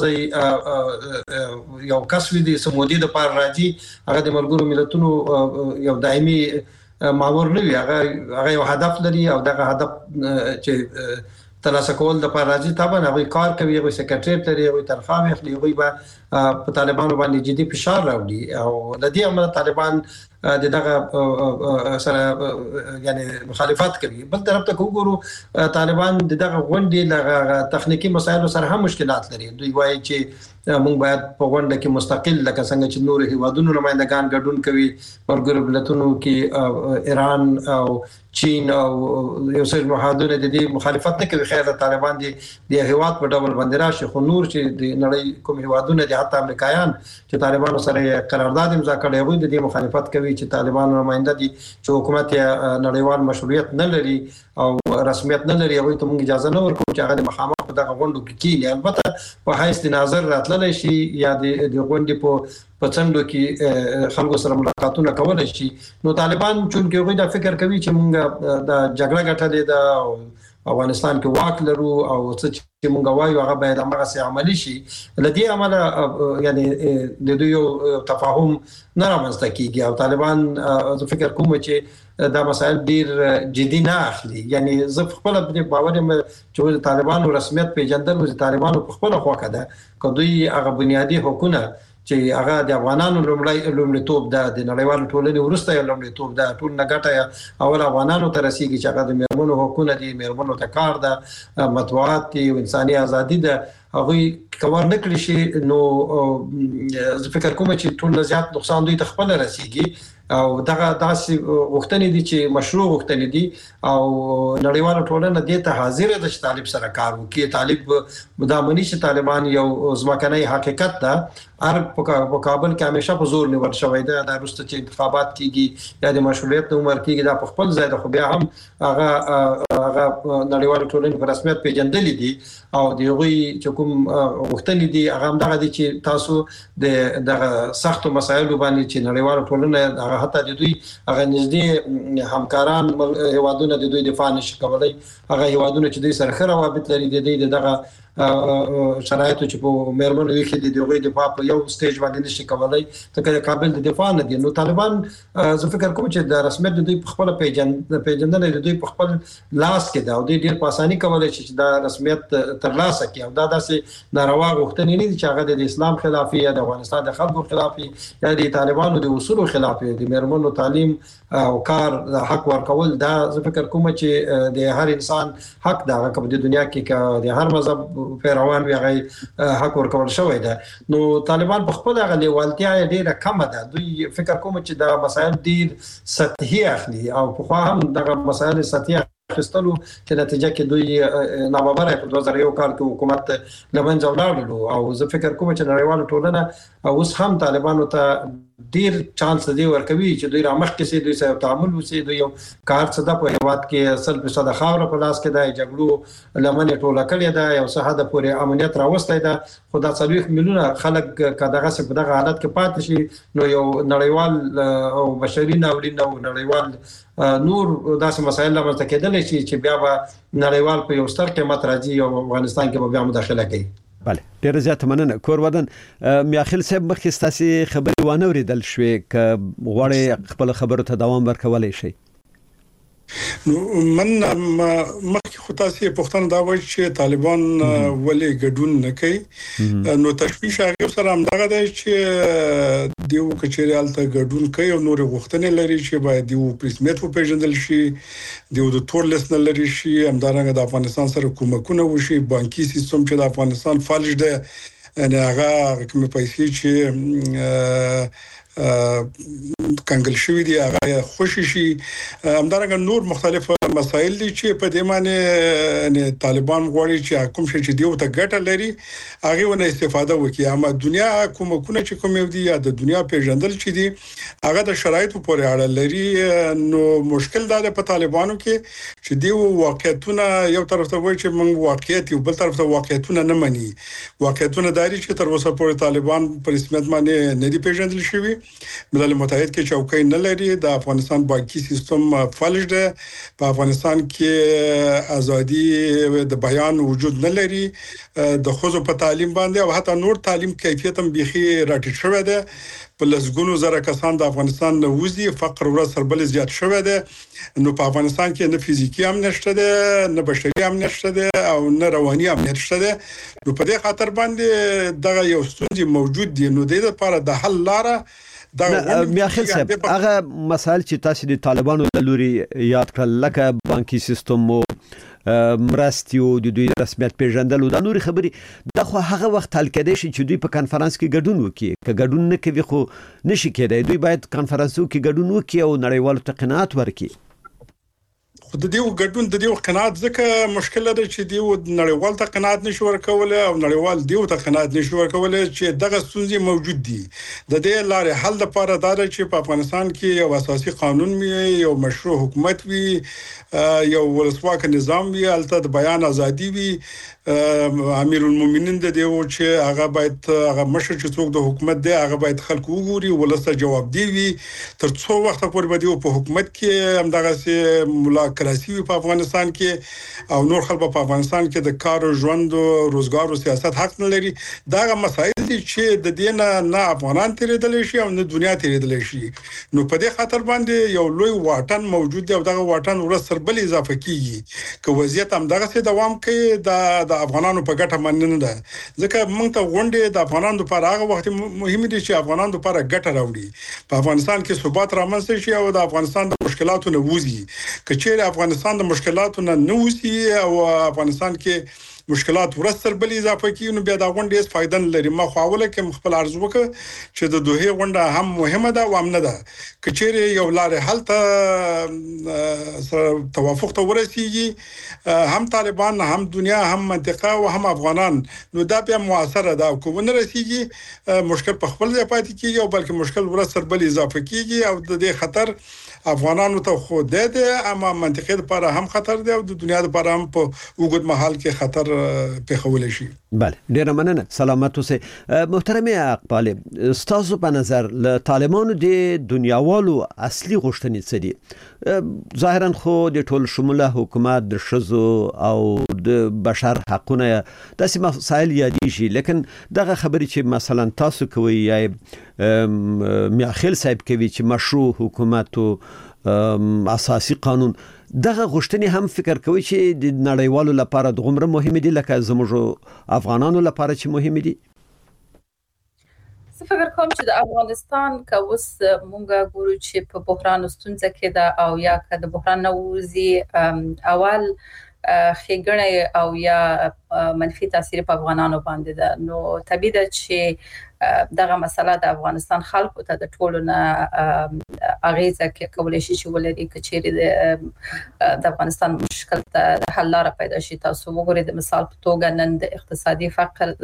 استازي یو کس وي د سمودي د پار راځي هغه د ملګرو ملتونو یو دایمي مامور نه وي هغه هغه یو هدف لري او دغه هدف چې ترلاسه کول د پار راځي طبعا هغه کار کوي هغه سکرټریټ لري هغه تنخواه اخلي هغه به په طالبانو باندې جدي فشار راوړي او د دې عمل طالبان دغه سره یعنی مخالفت کوي بل طرف ته وګورو طالبان دغه غونډې لغه تخنیکی مسایل سره هم مشکلات لري دوی وایي چې موږ باید په غونډه کې مستقل لکه څنګه چې نور هیوادونو نمائندگان ګډون کوي ورګر ملتونو کې ایران او چین او یو څه مهادونه د دې مخالفت نه کوي خیر طالبان دي د هیواد په ډول باندې راشي خو نور چې د نړۍ کوم هیوادونه دي حتی امریکایان چې طالبانو سره قرارداد امضا کړی وي د دې مخالفت کوي چې طالبانو نمائنده دي چې حکومت نړیوال مشروعیت نه لري او رسمیت نه لري هغه ته موږ اجازه نه ورکوو چې هغه مخامخ په دغه غونډو کې کینی البته په حیث ناظر راتللی شي یا د غونډې په پڅندو کې خلکو سره ملاقاتونه کولای شي نو طالبان چونکه هغه دا فکر کوي چې موږ د جګړه ګټلې ده افغانستان کې واک لرو او څه چې موږ وایو هغه باید هغه سي عملی شي لدی عمله یعنی د دوی تفاهم نه رامنځته کیږي او طالبان زه فکر کوم چې دا مسائل ډیر جدي نه اخلي یعنی زه خپل په باور یم چې طالبانو رسمیت پیژندل او طالبانو په خپل خواکه ده کدوې هغه بنیادی حقوقونه چې هغه د افغانانو لومړی لومړیتوب ده د نړیوالو ټولنې ورسته لومړیتوب ده ټول نګټه اول افغانانو ته رسیږي چې هغه د میرمنو حقوقونه دي میرمنو ته کار ده مطبوعات دي او انساني ازادي ده هغه کور نه کړی شي نو زه فکر کوم چې ټول زیات نقصان دوی ته خپل رسیږي او دغه داسې وختنې دي چې مشروع وختنې دي او نړیواله ټولنه دې ته حاضر ده چې طالب سره کار وکړي طالب مدامني چې طالبان یو ځمکنۍ حقیقت ده هر په کابل کې همیشه په زور نیول شوی ده د وروسته چې انتخابات کیږي یا د مشروعیت د عمر کیږي دا په خپل ځای ده خو بیا هم هغه هغه نړیواله ټولنه په رسمیت پیژندلې دي او د هغوی چې کوم وختنې دي هغه هم دغه دي چې تاسو د دغه سختو مسایلو باندې چې نړیواله ټولنه حتی د دوی هغه نږدې همکاران هیوادونه د دوی دفاع نشي کولای هغه هیوادونه چې دوی سره ښه روابط لري د دوی دغه شرایطو چې په مېرمنو کې د دوی د په یو سټیج باندې نشي کولای ته قابل د دفاع نه دي. نو طالبان زه فکر کوم چې د رسمیت د دوی په خپل پیژند پیژندنه د دوی په خپل لاس کې دا او د ډیر په اساني کولای شي چې دا رسمیت ترلاسه کړي او دا داسې ناروا غوښتنې نه دي چې هغه د اسلام خلافي یا د افغانستان د خلکو خلافي یا د طالبانو د اصولو خلافي د مېرمنو تعلیم او کار حق ورکول. دا زه فکر کوم چې د هر انسان حق دا په د دنیا کې د هر مذهب پیروان وي هغه حق ورکول شوی ده. نو طالبان په خپل هغه لیوالتیا ډیره کم ده. دوی فکر کوم چې دا مسایل ډیر سطحي اخلي او په خو هم دا مسایل سطحي خستلو چې نتیجه کې دوی نامبره په دوه زره یو کال کې حکومت لمنځه ولاړلو او زه فکر کوم چې نړیوال ټولنه اوس هم طالبانو ته ډیر چانس دی ورکوي چې دوی رامخ کې سي دوی سره تعامل وسي. دوی یو کار څه د په هیواد کې اصل په صد خاور په لاس کې د جګړو لمنې ټوله کړې ده یو څه حد پورې امنیت راوستي ده. خدا څلويخ میلیونه خلک کداغه څه په دغه حالت کې پاتې شي نو یو نړیوال او بشري ناورین او نړیوال نور داسې مسایل لمرته کېدل چې بیا به نړیوال په یو ستر قیمت راځي او افغانستان کې به بیا مداخله کوي. بله ډیر زیات مننه. کور ودان میاخیل صاحب مخکې ستاسو خبرې وانه ورېدل شوې ک غواړي خپل خبرو ته دوام ورکولای شي. نو من مخکې خو تاسو پوښتنه دا وایي چې طالبان ولې ګډون نه کوي. نو تشویش هغه سره هم دا دی چې دیو کچېرال ته ګډون کوي او نور غوښتنې لري چې باید دیو پرسمیت په پیژندل شي دیو د تور لیست لري شي همدارنګه د افغانستان سره کومکونه وشي. بانکي سیستم چې د افغانستان فالج دی ان هغه کوم پیسې چې کنګل شوی دی هغه خوشی شي. همدارنګه نور مختلف مسایل دي چې په دې معنی طالبان غواړي چې حکومت چې دیو ته ګټه لري هغه ونه استفاده وکړي. اما دنیا حکومتونه چې کوم یو دي یا د دنیا پیژندل چې دي هغه د شرایطو پورې اړه لري. نو مشکل دا ده په طالبانو کې چې دیو واقعیتونه یو طرف ته وایي چې موږ واقعیت یو بل طرف ته واقعیتونه نه مني. واقعیتونه داري چې تر اوسه پورې طالبان په رسمیت باندې نه دي پیژندل شوی. ملل متحد کې چوکۍ نه لري. د افغانستان بانکي سیستم فلج ده. په افغانستان کې ازادي د بیان وجود نه لري. د خوځو په تعلیم باندې او حتی نور تعلیم کیفیت هم بيخي راټیټ شوی ده. په لسګونو زره کسان د افغانستان نه وځي. فقر ورځ سر بل زیات شوی ده. نو په افغانستان کې نه فزیکی هم نشته ده نه بشري هم نشته ده او نه رواني هم نشته ده. نو په دې خاطر باندې دغه یو ستونزې موجود دي. نو د دې لپاره د حل لاره دا میاخیل صاحب هغه مسائل چې تاسو د طالبانو د لوري یاد کړل لکه بانکي سیستم او مرستیو د دوی رسمیت پیژندل او د نور خبري د خو هغه وخت حل کېدای شي چې دوی په کانفرنس کې ګډون وکړي. که ګډون نه کوي خو نشي کېدای. دوی باید کانفرنسو کې ګډون وکړي او نړیوالو ته قناعت ورکړي. خو د دې ګډون د دې قناعت ځکه مشکل ده چې دیو نړیوال ته قناعت نشي ورکول او نړیوال دیو ته قناعت نشي ورکول چې دغه ستونزې موجود دي. د دې لارې حل لپاره دا چې په افغانستان کې یو اساسي قانون وي یو مشروع حکومت وي یو ولسواک نظام وي البته د بیان ازادي وي. امیر المؤمنین د دیو چې هغه باید هغه مشر چې څوک د حکومت دی هغه باید خلکو وګوري ولسته جواب دی وي. تر څو وخت پورې به دیو په حکومت کې هم دغه سي ملا کراسی په افغانستان کې او نور خلک په افغانستان کې د کار او ژوند او روزګار او سیاست حق نه لري. دا مسایل دي چې د دې نه نه افغانان تیرېدل شي او نه دنیا تیرېدل شي. نو په دې خاطر باندې یو لوی واټن موجود دی او دغه واټن ورسره بل اضافه کیږي. که وضعیت هم دغه سي دوام کوي د افغانانو په ګټه باندې نه ده. ځکه موږ ته غونډې د افغانانو لپاره هغه وخت مهم دي چې افغانانو لپاره ګټه راوړي. په افغانستان کې ثبات رامنځته شي او د افغانستان د مشکلاتو نه وځي. کچېر افغانستان د مشکلاتو نه نه وځي او افغانستان کې مشکلات ورسره بل اضافه کیږي نو بیا دا غونډه هیڅ فائدہ نه لري. ما خواوله کې خپل ارزو وکړه چې د دوه غونډه هم مهمه ده او هم نه ده. کچېر یو لارې حل ته توافق ته ورسیږي هم طالبان هم دنیا هم منطقه او هم افغانان نو دا بیا موثره ده. کو ونه رسیږي مشکل په خپل ځای پاتې کیږي او بلکې مشکل ورسره بل اضافه کیږي او د دې خطر افغانانو ته خو ده اما منطقه لپاره هم خطر دی او د دنیا لپاره هم په وګړي محل کې خطر په خولې شي. بله ډیر مننه سلامت اوسئ. محترم اقبال استاسو په نظر له طالبانو د دنیاوالو اصلي غوښتنې څه دي؟ ظاهرا خو د ټول شموله حکومت د شذو او د بشر حقونه داسې مسایل یادېږي، لیکن دغه خبرې چې مثلا تاسو کوي یا میاخیل صاحب کوي چې مشروع حکومت او اساسي قانون، دغه غوښتنې هم فکر کوي چې د نړیوالو لپاره دغومره مهمه دي لکه زموږ افغانانو لپاره چې مهمه دي؟ زه فکر کوم چې د افغانستان که اوس مونږ ګورو چې په بحران ستونزه کې ده او یا که د بحران نه ووځي، اول ښېګڼې او یا منفي تاثیر په افغانانو باندې ده. نو طبیعي ده چې دغه مسله د افغانستان خلکو ته د ټولو نه اغیزه کولی شي چې ولري که چیرې د افغانستان مشکل ته حل لاره پیدا شي. تاسو وګورئ د مثال په توګه نن د اقتصادي فقر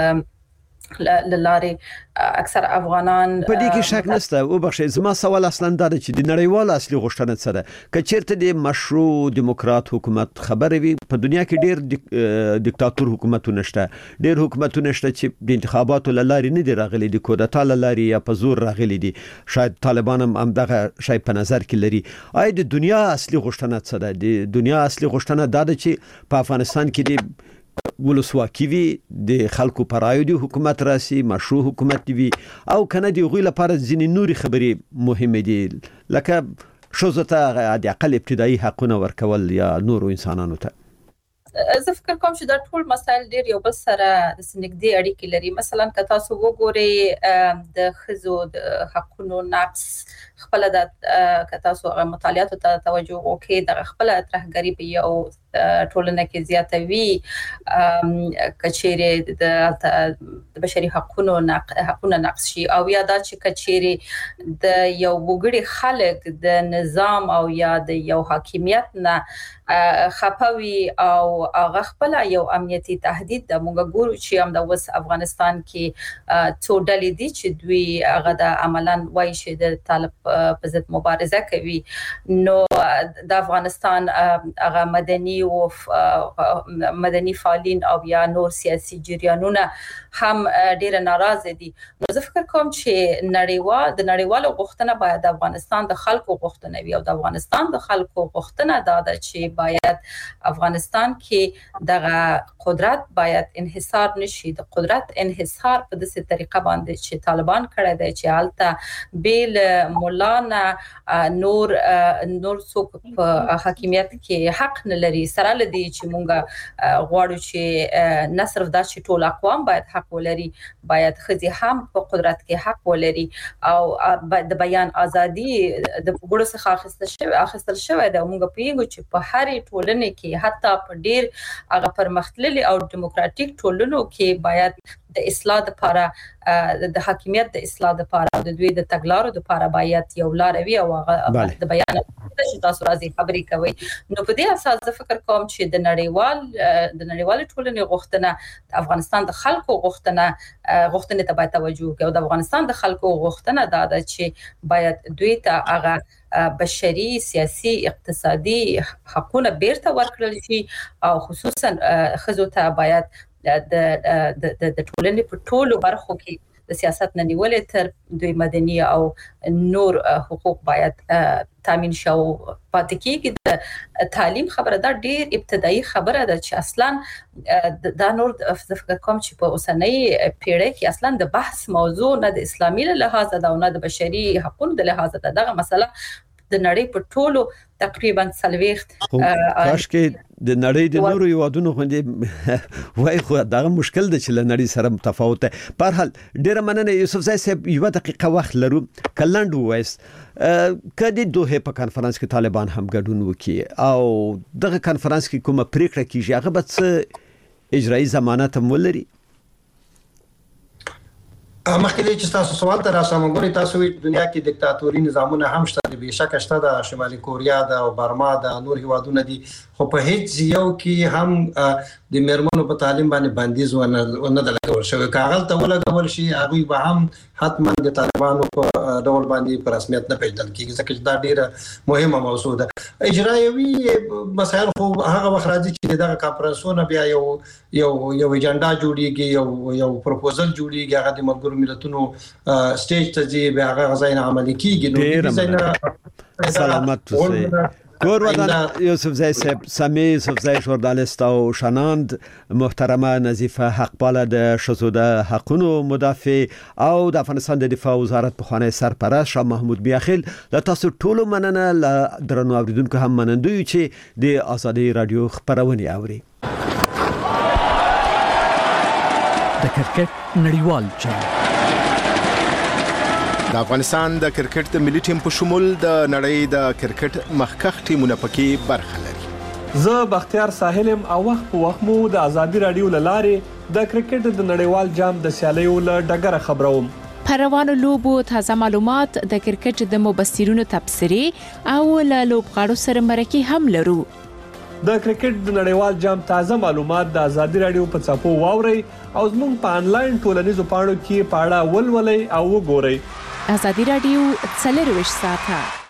للاري اکثر افغانان په دې کې شک نشته. او بخښئ زما سوال اصلا دا دی چې د نړیوال اصلي غوښتنه څه ده؟ که چیرته د مشروع دیموکرات حکومت خبره وي، په دنیا کې ډیر دیکتاتور حکومتونه شته، ډیر حکومتونه شته چې د انتخاباتو لاري نه دي راغلي، د کودتا لاري یا په زور راغلي دي. شاید طالبان هم دغه شی په نظر کې لري. آیا د دنیا اصلي غوښتنه څه ده؟ د دنیا اصلي غوښتنه دا ده چې په افغانستان کې د ولسواکي وي، د خلکو پر رایو دی حکومت راسي، مشروع حکومت وي، او کنه دی غوی لپاره ځینې نوري خبرې مهمه دي لکه شوزه ته د اقل ابتدایي حقونه ورکول یا نورو انسانانو ته. زه فکر کوم چې دا ټول مسایل ډیر یو بل سره د سنګدي اړیکې لري. مثلا که تاسو وګورئ د ښځو د حقونو نقص خپل د که تاسو مطالعاتو ته توجه وکړئ، د خپل ترهګری په یو ټولنه کې زیاتوي کچېره د بشري حقونو حقونه نقص شي، او یا دا چې کچېره د یو وګړي خلک د نظام او یا د یو حاکمیت نه خپوي او هغه خپل یو امنیتي تهدید د موږ ګورو چې هم د وس افغانستان کې څو ډلې دي چې دوی هغه د عملاً وایي چې د طالب په ضد مبارزه کوي. نو د افغانستان هغه مدني او مدني فعالین او یا نور سیاسي جریانونه هم ډیره ناراضه دي. نو زه فکر کوم چې نړیوال د نړیوالو غوښتنه باید د افغانستان د خلکو غوښتنه وي، او د افغانستان د خلکو غوښتنه دا ده چې باید افغانستان کې دغه قدرت باید انحصار نشي. د قدرت انحصار په داسې طریقه باندې چې طالبان کړی دی چې هلته بیل مولانا نور نور څوک په حاکمیت کې حق نه لري، سره لدی چې مونږ غواړو چې نه صرف دا چې ټول اقوام باید حق ولري، باید ښځې هم په قدرت کې حق ولري، او د بیان ازادي د وګړو څخه اخیستل شوی اخیستل شوی دا مونږ پیږو چې په هرې ټولنې کې حتی په ډیر هغه پرمختللي او دیموکراتیک ټولنو کې باید د اصلاح لپاره د حاکمیت د اصلاح لپاره د دوی د تګلارو لپاره باید یو لار وي او هغه د بیان چې تاسو راځي خبرې کوي. نو په دې اساس زه فکر کوم چې د نړیوال د نړیوال ټولنې غوښتنه د افغانستان د خلکو غوښتنه غوښتنې ته باید توجه وکړي، او د افغانستان د خلکو غوښتنه دا ده چې باید دوی ته هغه بشري سیاسي اقتصادي حقونه بیرته ورکړل شي، او خصوصا ښځو ته باید د د د ټولنې په ټولو برخو کې د سیاست نه نیولې تر دوی مدني او نور حقوق باید تامین شو. پاتې کېږي د تعلیم خبره دا ډیر ابتدایي خبره ده چې اصلا دا نور فکر کوم چې په اوسنۍ پیړۍ کې اصلا د بحث موضوع نه د اسلامي له لحاظه ده او نه د بشري حقوقو د لحاظه ده. دغه مسله د نړۍ په ټولو تقریبا څلوېښت کاش کې د نړۍ د نورو هیوادونو غوندې وای خو دا مشکل دی چې له نړۍ سره متفاوت دی. په هر حال ډیره مننه یوسف زای صاحب، یو دقیقه وخت لرو کلند وایس کدی دوه په کانفرنس کې طالبان هم ګډون وکړي او دغه کانفرنس کې کومه پریکړه کیږي هغه به څه اجرایی ضمانت هم ولري؟ مخکې چې تاسو سوال ته راسم غوړي تاسو وی دنیا کې دیکتاتوري نظامونه هم شته، به شک شته د شمالي کوریا د او برما د نور هیوادونو دي، خو په هیڅ یو کې هم د میرمنو په تعلیم باندې بندیز ونه ونه د لګول شوی. کاغل ته ولګول شي هغه به هم حتما د طالبانو په ډول باندې په رسمیت نه پیژندل کیږي ځکه چې دا ډیره مهمه موضوع ده. اجرایوي مسایل خو هغه وخت راځي چې دغه کانفرنسونه بیا یو یو یو ایجنډا جوړیږي یو یو پروپوزل جوړیږي هغه د ملګرو ملتونو سټیج ته ځي بیا هغه غځای عملي کیږي. نو ډیر سلامت اوسئ. کور ودان یوسف زای صاحب سمی یوسف زای ژورنالیست او شناند محترمه نظیفه حقپاله د شذو د حقونو مدافع او د افغانستان د دفاع وزارت په خوانی سرپرست شاه محمود بیاخیل د تاسو ټولو مننه ل درنو اوریدونکو هم منندوی چې د آزادي رادیو خبرونه اوري. د کرکټ نړیوال جام د افغانستان د کرکټ د ملي ټیم په شمول د نړۍ د کرکټ مخکخ ټیمونه پکې برخه لري. زه بختیار ساحلم او وخت په وخت مو د آزادي رادیو لارې د کرکټ د نړیوال جام د سیالیو له ډګره خبروم. پروانو لوبو تازه معلومات د کرکټ د مبصرینو تبصرې او له لوبغاړو سره مرکه هم لرو. د کرکټ د نړیوال جام تازه معلومات د آزادي رادیو په چاپو واوري او زموږ په انلاین ټولنیزو پاڼو کې پاړه ولولئ او وګورئ. آزادي رادیو څلرویشت ساعته